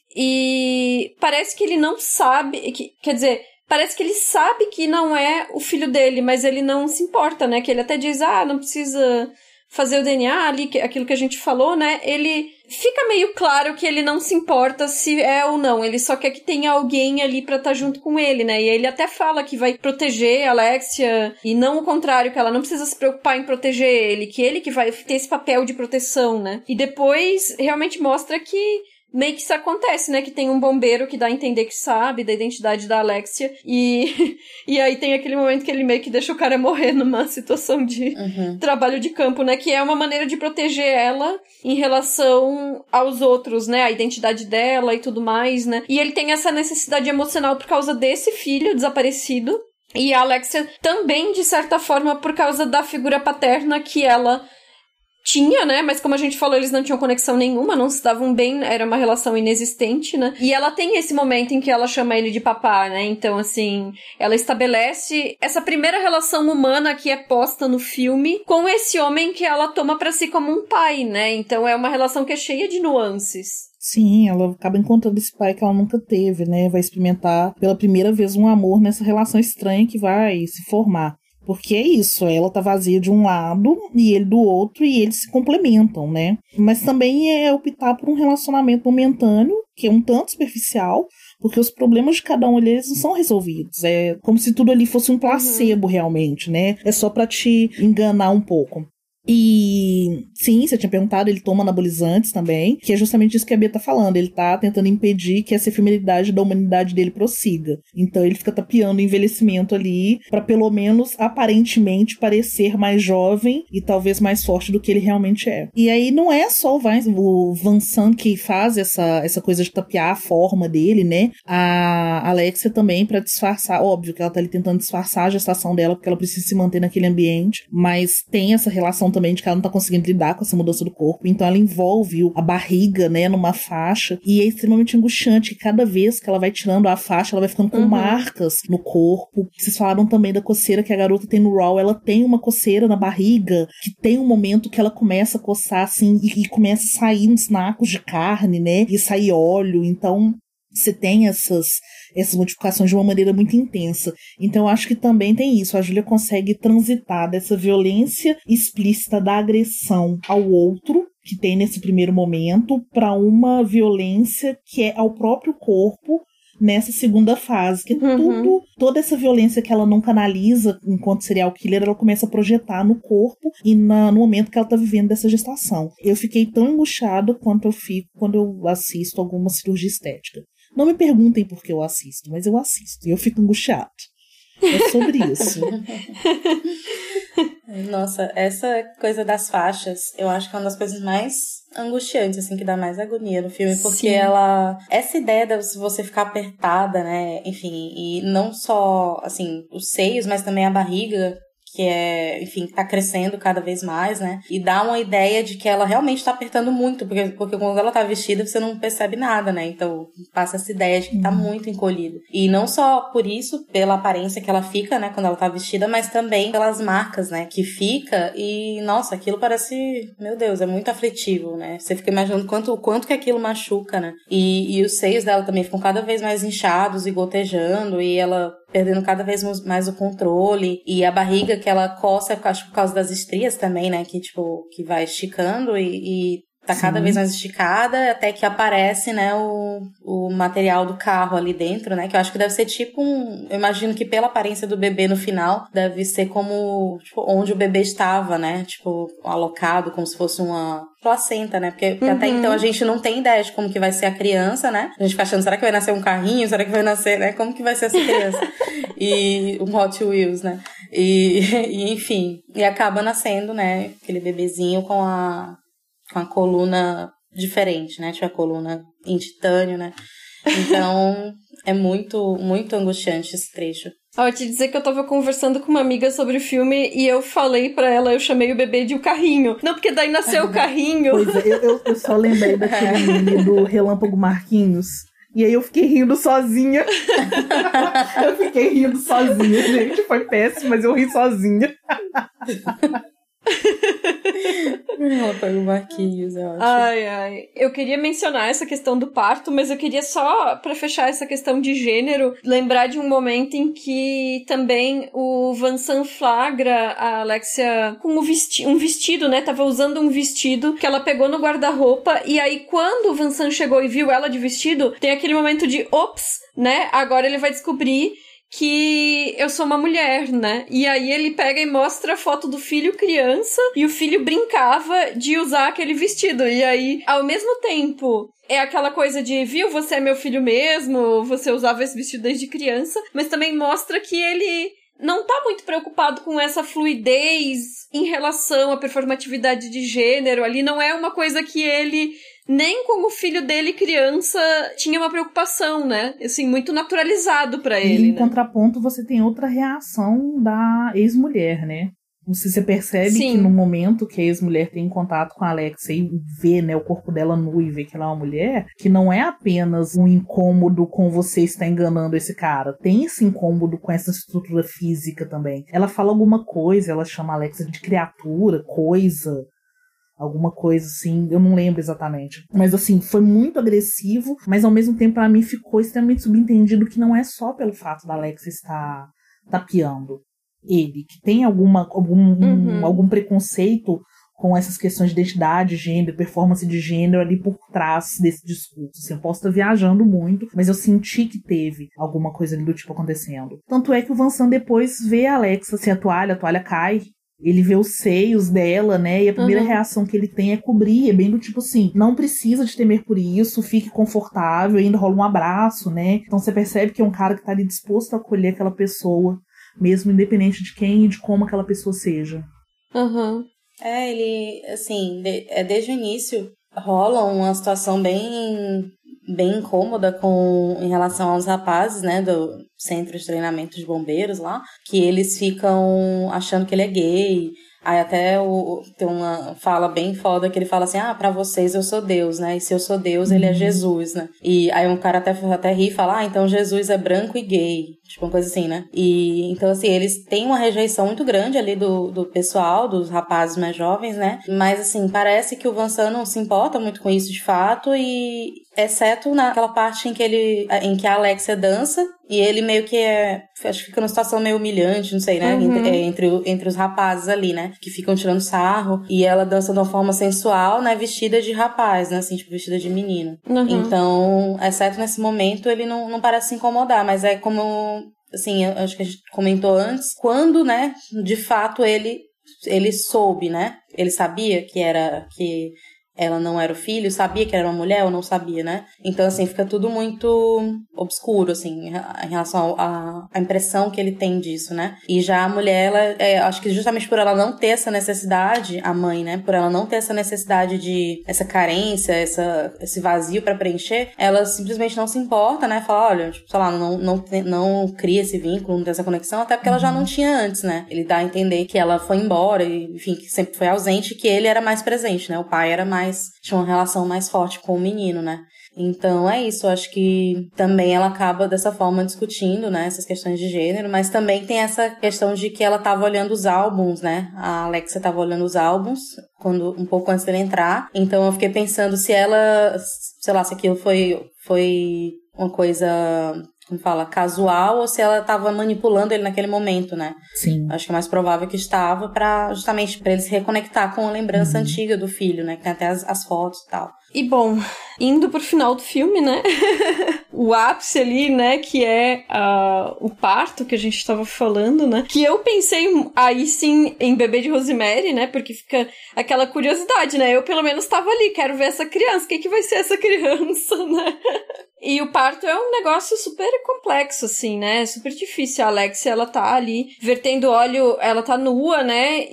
e parece que ele não sabe, quer dizer, parece que ele sabe que não é o filho dele, mas ele não se importa, né, que ele até diz, não precisa fazer o DNA ali, aquilo que a gente falou, né, ele fica meio claro que ele não se importa se é ou não, ele só quer que tenha alguém ali pra estar junto com ele, né, e ele até fala que vai proteger a Alexia, e não o contrário, que ela não precisa se preocupar em proteger ele que vai ter esse papel de proteção, né, e depois realmente mostra que meio que isso acontece, né? Que tem um bombeiro que dá a entender que sabe da identidade da Alexia. E aí tem aquele momento que ele meio que deixa o cara morrer numa situação de trabalho de campo, né? Que é uma maneira de proteger ela em relação aos outros, né? A identidade dela e tudo mais, né? E ele tem essa necessidade emocional por causa desse filho desaparecido. E a Alexia também, de certa forma, por causa da figura paterna que ela tinha, né, mas como a gente falou, eles não tinham conexão nenhuma, não se davam bem, era uma relação inexistente, né, e ela tem esse momento em que ela chama ele de papá, né, então, assim, ela estabelece essa primeira relação humana que é posta no filme com esse homem que ela toma pra si como um pai, né, então é uma relação que é cheia de nuances. Sim, ela acaba encontrando esse pai que ela nunca teve, né, vai experimentar pela primeira vez um amor nessa relação estranha que vai se formar. Porque é isso, ela tá vazia de um lado e ele do outro, e eles se complementam, né? Mas também é optar por um relacionamento momentâneo, que é um tanto superficial, porque os problemas de cada um eles não são resolvidos. É como se tudo ali fosse um placebo realmente, né? É só pra te enganar um pouco. E sim, você tinha perguntado, ele toma anabolizantes também, que é justamente isso que a Bia tá falando, ele tá tentando impedir que essa efemeridade da humanidade dele prossiga, então ele fica tapeando o envelhecimento ali pra pelo menos aparentemente parecer mais jovem e talvez mais forte do que ele realmente é. E aí não é só o Vincent que faz essa coisa de tapear a forma dele, né, a Alexia também, pra disfarçar, óbvio que ela tá ali tentando disfarçar a gestação dela porque ela precisa se manter naquele ambiente, mas tem essa relação também de que ela não tá conseguindo lidar com essa mudança do corpo, então ela envolve a barriga, né, numa faixa, e é extremamente angustiante, que cada vez que ela vai tirando a faixa, ela vai ficando com marcas no corpo. Vocês falaram também da coceira que a garota tem no Raw, ela tem uma coceira na barriga, que tem um momento que ela começa a coçar, assim, e começa a sair uns nacos de carne, né, e sair óleo, então você tem essas modificações de uma maneira muito intensa. Então eu acho que também tem isso. A Júlia consegue transitar dessa violência explícita da agressão ao outro, que tem nesse primeiro momento, para uma violência que é ao próprio corpo nessa segunda fase. Que toda essa violência que ela não canaliza enquanto serial killer, ela começa a projetar no corpo e no momento que ela tá vivendo dessa gestação. Eu fiquei tão angustiada quanto eu fico quando eu assisto alguma cirurgia estética. Não me perguntem por que eu assisto, mas eu assisto e eu fico angustiado. É sobre isso. Nossa, essa coisa das faixas, eu acho que é uma das coisas mais angustiantes, assim, que dá mais agonia no filme, porque essa ideia de você ficar apertada, né, enfim, e não só, assim, os seios, mas também a barriga, que é, enfim, tá crescendo cada vez mais, né? E dá uma ideia de que ela realmente tá apertando muito, porque quando ela tá vestida você não percebe nada, né? Então passa essa ideia de que tá muito encolhido. E não só por isso, pela aparência que ela fica, né, quando ela tá vestida, mas também pelas marcas, né, que fica. E, nossa, aquilo parece, meu Deus, é muito aflitivo, né? Você fica imaginando o quanto que aquilo machuca, né? E os seios dela também ficam cada vez mais inchados e gotejando, e ela perdendo cada vez mais o controle, e a barriga que ela coça, acho por causa das estrias também, né, que tipo, que vai esticando e tá cada vez mais esticada, até que aparece, né, o material do carro ali dentro, né, que eu acho que deve ser tipo eu imagino que pela aparência do bebê no final, deve ser como, tipo, onde o bebê estava, né, tipo, alocado, como se fosse uma placenta, né, porque até então a gente não tem ideia de como que vai ser a criança, né, a gente fica achando, será que vai nascer um carrinho, será que vai nascer, né, como que vai ser essa criança? E um Hot Wheels, né, e enfim, e acaba nascendo, né, aquele bebezinho com a coluna diferente, né? Tipo, a coluna em titânio, né? Então, é muito, muito angustiante esse trecho. Eu te dizer que eu tava conversando com uma amiga sobre o filme e eu falei pra ela, eu chamei o bebê de o carrinho. Não, porque daí nasceu o carrinho. Pois é, eu só lembrei daquele meme do Relâmpago Marquinhos. E aí eu fiquei rindo sozinha. Eu fiquei rindo sozinha, gente. Foi péssimo, mas eu ri sozinha. Relâmpago Marquinhos, eu acho. Ai. Eu queria mencionar essa questão do parto, mas eu queria só, pra fechar essa questão de gênero, lembrar de um momento em que também o Vincent flagra a Alexia com um vestido, né? Tava usando um vestido que ela pegou no guarda-roupa, e aí quando o Vincent chegou e viu ela de vestido, tem aquele momento de ops, né? Agora ele vai descobrir que eu sou uma mulher, né? E aí ele pega e mostra a foto do filho criança, e o filho brincava de usar aquele vestido. E aí, ao mesmo tempo, é aquela coisa de, viu, você é meu filho mesmo, você usava esse vestido desde criança, mas também mostra que ele não tá muito preocupado com essa fluidez em relação à performatividade de gênero. Ali não é uma coisa que ele, nem com o filho dele criança, tinha uma preocupação, né? Assim, muito naturalizado pra ele, e em né? contraponto, você tem outra reação da ex-mulher, né? Você percebe que no momento que a ex-mulher tem contato com a Alexia e vê, né, o corpo dela nu e vê que ela é uma mulher, que não é apenas um incômodo com você estar enganando esse cara. Tem esse incômodo com essa estrutura física também. Ela fala alguma coisa, ela chama a Alexia de criatura, coisa, alguma coisa assim, eu não lembro exatamente. Mas assim, foi muito agressivo, mas ao mesmo tempo pra mim ficou extremamente subentendido que não é só pelo fato da Alexia estar tapeando ele, que tem algum preconceito com essas questões de identidade, gênero, performance de gênero ali por trás desse discurso. Assim, eu posso estar viajando muito, mas eu senti que teve alguma coisa ali do tipo acontecendo. Tanto é que o Vincent depois vê a Alexa, assim, a toalha cai, ele vê os seios dela, né, e a primeira reação que ele tem é cobrir, é bem do tipo assim, não precisa de temer por isso, fique confortável, ainda rola um abraço, né. Então você percebe que é um cara que tá ali disposto a acolher aquela pessoa, mesmo independente de quem e de como aquela pessoa seja. Ele, assim, desde o início rola uma situação bem incômoda em relação aos rapazes, né, do centro de treinamento de bombeiros lá, que eles ficam achando que ele é gay. Aí até tem uma fala bem foda que ele fala assim, pra vocês eu sou Deus, né? E se eu sou Deus, ele é Jesus, né? E aí um cara até ri e fala, então Jesus é branco e gay. Tipo, uma coisa assim, né? E então, assim, eles têm uma rejeição muito grande ali do pessoal, dos rapazes mais jovens, né? Mas, assim, parece que o Van Sant não se importa muito com isso de fato, e exceto naquela parte em que a Alexia dança, e ele meio que acho que fica numa situação meio humilhante, não sei, né? Entre os rapazes ali, né? Que ficam tirando sarro, e ela dança de uma forma sensual, né? Vestida de rapaz, né? Assim, tipo, vestida de menino. Então, exceto nesse momento, ele não parece se incomodar, mas é como, assim, eu acho que a gente comentou antes, quando, né? De fato, ele soube, né? Ele sabia que ela não era o filho, sabia que era uma mulher ou não sabia, né? Então, assim, fica tudo muito obscuro, assim, em relação à impressão que ele tem disso, né? E já a mulher, acho que justamente por ela não ter essa necessidade, a mãe, né? Por ela não ter essa necessidade essa carência, esse vazio pra preencher, ela simplesmente não se importa, né? Fala, olha, tipo, sei lá, não cria esse vínculo, não tem essa conexão, até porque ela já não tinha antes, né? Ele dá a entender que ela foi embora, e, enfim, que sempre foi ausente, que ele era mais presente, né? O pai tinha uma relação mais forte com o menino, né? Então é isso, eu acho que também ela acaba dessa forma discutindo, né, essas questões de gênero, mas também tem essa questão de que ela tava olhando os álbuns, né? A Alexia tava olhando os álbuns um pouco antes dele entrar, então eu fiquei pensando se ela, sei lá, se aquilo foi uma coisa, como fala, casual, ou se ela estava manipulando ele naquele momento, né? Sim. Acho que é mais provável que estava justamente para ele se reconectar com a lembrança antiga do filho, né? Que tem até as fotos e tal. E bom, indo pro final do filme, né? O ápice ali, né? Que é o parto que a gente tava falando, né? Que eu pensei aí sim em Bebê de Rosemary, né? Porque fica aquela curiosidade, né? Eu pelo menos tava ali, quero ver essa criança. O que vai ser essa criança, né? E o parto é um negócio super complexo, assim, né? Super difícil. A Alexia, ela tá ali vertendo óleo, ela tá nua, né?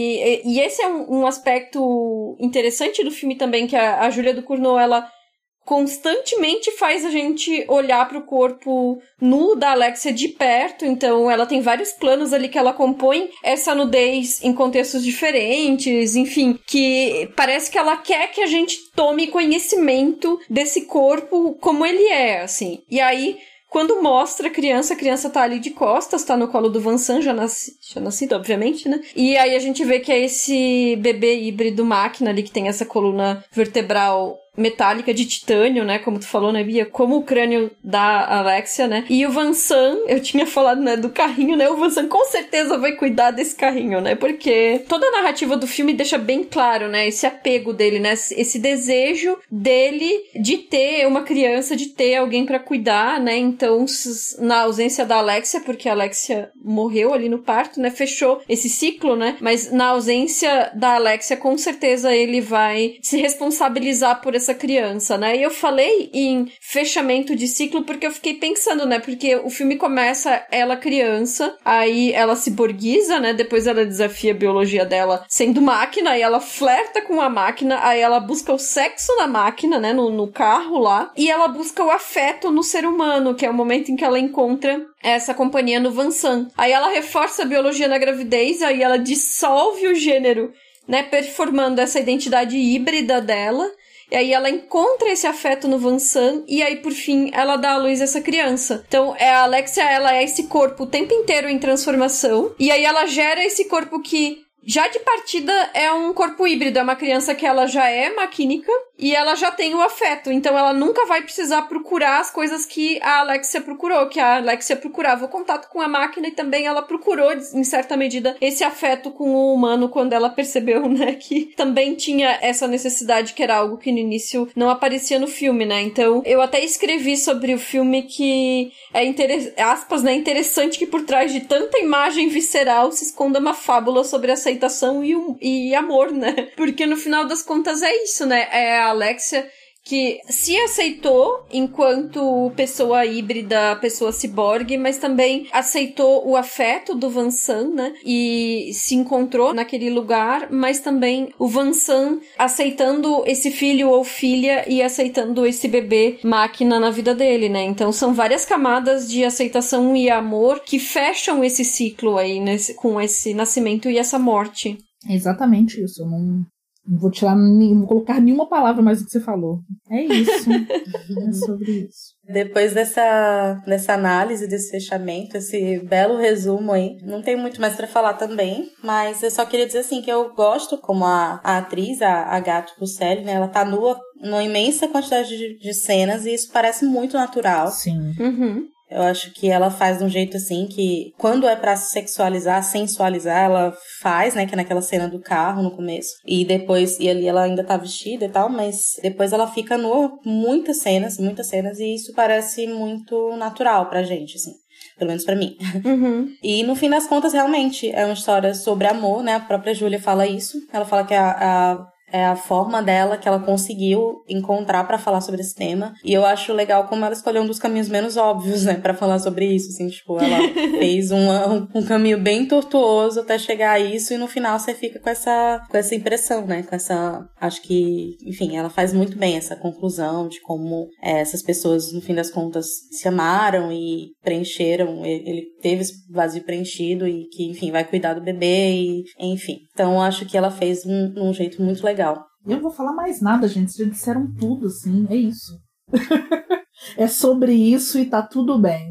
E esse é um aspecto interessante do filme também, que a Julia Ducournau, ela constantemente faz a gente olhar pro corpo nu da Alexia de perto, então ela tem vários planos ali que ela compõe essa nudez em contextos diferentes, enfim, que parece que ela quer que a gente tome conhecimento desse corpo como ele é, assim. E aí, quando mostra a criança tá ali de costas, tá no colo do Van Sant, já nascido, obviamente, né? E aí a gente vê que é esse bebê híbrido máquina ali, que tem essa coluna vertebral metálica de titânio, né, como tu falou, né, Bia, como o crânio da Alexia, né, e o Van Sant, eu tinha falado, né, do carrinho, né, o Van Sant com certeza vai cuidar desse carrinho, né, porque toda a narrativa do filme deixa bem claro, né, esse apego dele, né, esse desejo dele de ter uma criança, de ter alguém pra cuidar, né, então, na ausência da Alexia, porque a Alexia morreu ali no parto, né, fechou esse ciclo, né, mas na ausência da Alexia, com certeza ele vai se responsabilizar por essa criança, né? E eu falei em fechamento de ciclo porque eu fiquei pensando, né? Porque o filme começa ela criança, aí ela se borguiza, né? Depois ela desafia a biologia dela sendo máquina, aí ela flerta com a máquina, aí ela busca o sexo na máquina, né? No carro lá, e ela busca o afeto no ser humano, que é o momento em que ela encontra essa companhia no Van Sant. Aí ela reforça a biologia na gravidez, aí ela dissolve o gênero, né? Performando essa identidade híbrida dela. E aí ela encontra esse afeto no Van Sant e aí, por fim, ela dá à luz essa criança. Então, a Alexia, ela é esse corpo o tempo inteiro em transformação. E aí ela gera esse corpo que, já de partida, é um corpo híbrido. É uma criança que ela já é maquínica e ela já tem o afeto. Então, ela nunca vai precisar procurar as coisas que a Alexia procurou. Que a Alexia procurava o contato com a máquina e também ela procurou, em certa medida, esse afeto com o humano quando ela percebeu, né, que também tinha essa necessidade, que era algo que no início não aparecia no filme, né. Então, eu até escrevi sobre o filme que é, aspas, né, interessante que por trás de tanta imagem visceral se esconda uma fábula sobre aceitação e amor, né. Porque no final das contas é isso, né. É a Alexia que se aceitou enquanto pessoa híbrida, pessoa ciborgue, mas também aceitou o afeto do Van Sant, né? E se encontrou naquele lugar, mas também o Van Sant aceitando esse filho ou filha e aceitando esse bebê máquina na vida dele, né? Então são várias camadas de aceitação e amor que fecham esse ciclo aí, com esse nascimento e essa morte. É exatamente isso. Eu não vou colocar nenhuma palavra mais do que você falou. É isso. É sobre isso. Depois dessa análise, desse fechamento, esse belo resumo aí, não tem muito mais pra falar também, mas eu só queria dizer assim que eu gosto como a atriz, a Gato Buscelli, né, ela tá nua numa imensa quantidade de cenas e isso parece muito natural. Sim. Uhum. Eu acho que ela faz de um jeito assim que, quando é pra sexualizar, sensualizar, ela faz, né? Que é naquela cena do carro no começo. E depois, e ali ela ainda tá vestida e tal, mas depois ela fica nua, muitas cenas, e isso parece muito natural pra gente, assim. Pelo menos pra mim. Uhum. E no fim das contas, realmente, é uma história sobre amor, né? A própria Júlia fala isso. Ela fala que é a forma dela que ela conseguiu encontrar pra falar sobre esse tema. E eu acho legal como ela escolheu um dos caminhos menos óbvios, né, pra falar sobre isso, assim, tipo, ela fez um caminho bem tortuoso até chegar a isso e no final você fica com essa impressão, né, acho que, enfim, ela faz muito bem essa conclusão de como essas pessoas, no fim das contas, se amaram e preencheram, ele teve esse vazio preenchido e que, enfim, vai cuidar do bebê e, enfim. Então, acho que ela fez um jeito muito legal. Eu não vou falar mais nada, gente. Vocês já disseram tudo, assim. É isso. É sobre isso e tá tudo bem.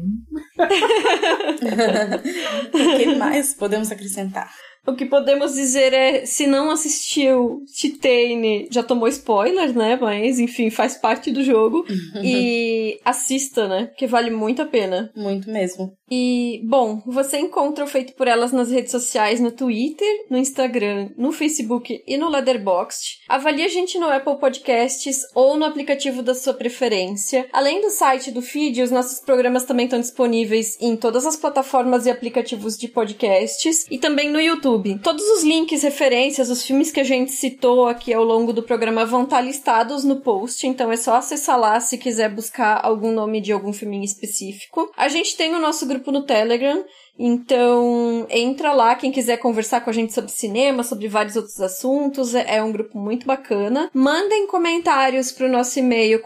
O que mais podemos acrescentar? O que podemos dizer é, se não assistiu Chitane, já tomou spoiler, né? Mas, enfim, faz parte do jogo. E assista, né? Porque vale muito a pena. Muito mesmo. E, bom, você encontra o Feito por Elas nas redes sociais, no Twitter, no Instagram, no Facebook e no Letterboxd. Avalie a gente no Apple Podcasts ou no aplicativo da sua preferência. Além do site do feed, os nossos programas também estão disponíveis em todas as plataformas e aplicativos de podcasts e também no YouTube. Todos os links, referências, os filmes que a gente citou aqui ao longo do programa vão estar listados no post, então é só acessar lá se quiser buscar algum nome de algum filme em específico. A gente tem o nosso grupo no Telegram, então entra lá quem quiser conversar com a gente sobre cinema, sobre vários outros assuntos, é um grupo muito bacana. Mandem comentários pro nosso e-mail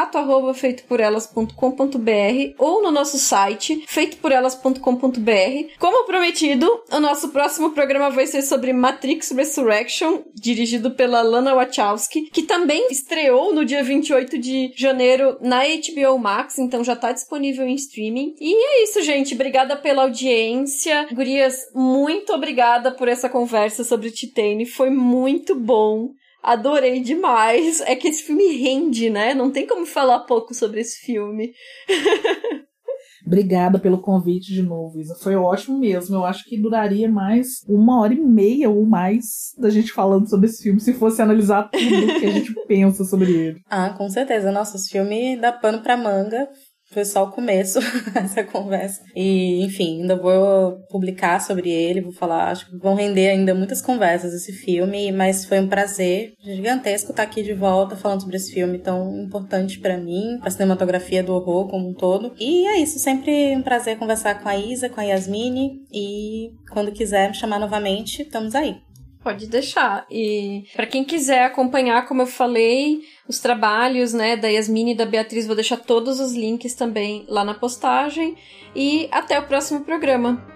contato@feitoporelas.com.br ou no nosso site feitoporelas.com.br. Como prometido, o nosso próximo programa vai ser sobre Matrix Resurrection, dirigido pela Lana Wachowski, que também estreou no dia 28 de janeiro na HBO Max, então já tá disponível em streaming. E é isso, gente. Obrigada pela audiência. Gurias, muito obrigada por essa conversa sobre Chitane. Foi muito bom. Adorei demais. É que esse filme rende, né? Não tem como falar pouco sobre esse filme. Obrigada pelo convite de novo, Isa. Foi ótimo mesmo. Eu acho que duraria mais 1h30 ou mais da gente falando sobre esse filme, se fosse analisar tudo que a gente pensa sobre ele. Ah, com certeza. Nossa, esse filme dá pano pra manga. Foi só o começo dessa conversa. E, enfim, ainda vou publicar sobre ele, vou falar, acho que vão render ainda muitas conversas esse filme, mas foi um prazer gigantesco estar aqui de volta falando sobre esse filme tão importante pra mim, pra cinematografia do horror como um todo. E é isso, sempre um prazer conversar com a Isa, com a Yasmine, e quando quiser me chamar novamente, estamos aí. Pode deixar. E pra quem quiser acompanhar, como eu falei, os trabalhos, né, da Yasmine e da Beatriz, vou deixar todos os links também lá na postagem. E até o próximo programa.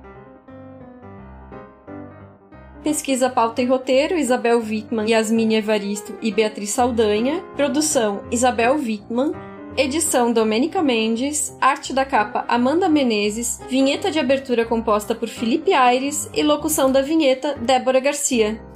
Pesquisa, pauta e roteiro, Isabel Wittmann, Yasmine Evaristo e Beatriz Saldanha. Produção, Isabel Wittmann. Edição, Domênica Mendes. Arte da capa, Amanda Menezes. Vinheta de abertura composta por Felipe Aires. E locução da vinheta, Débora Garcia.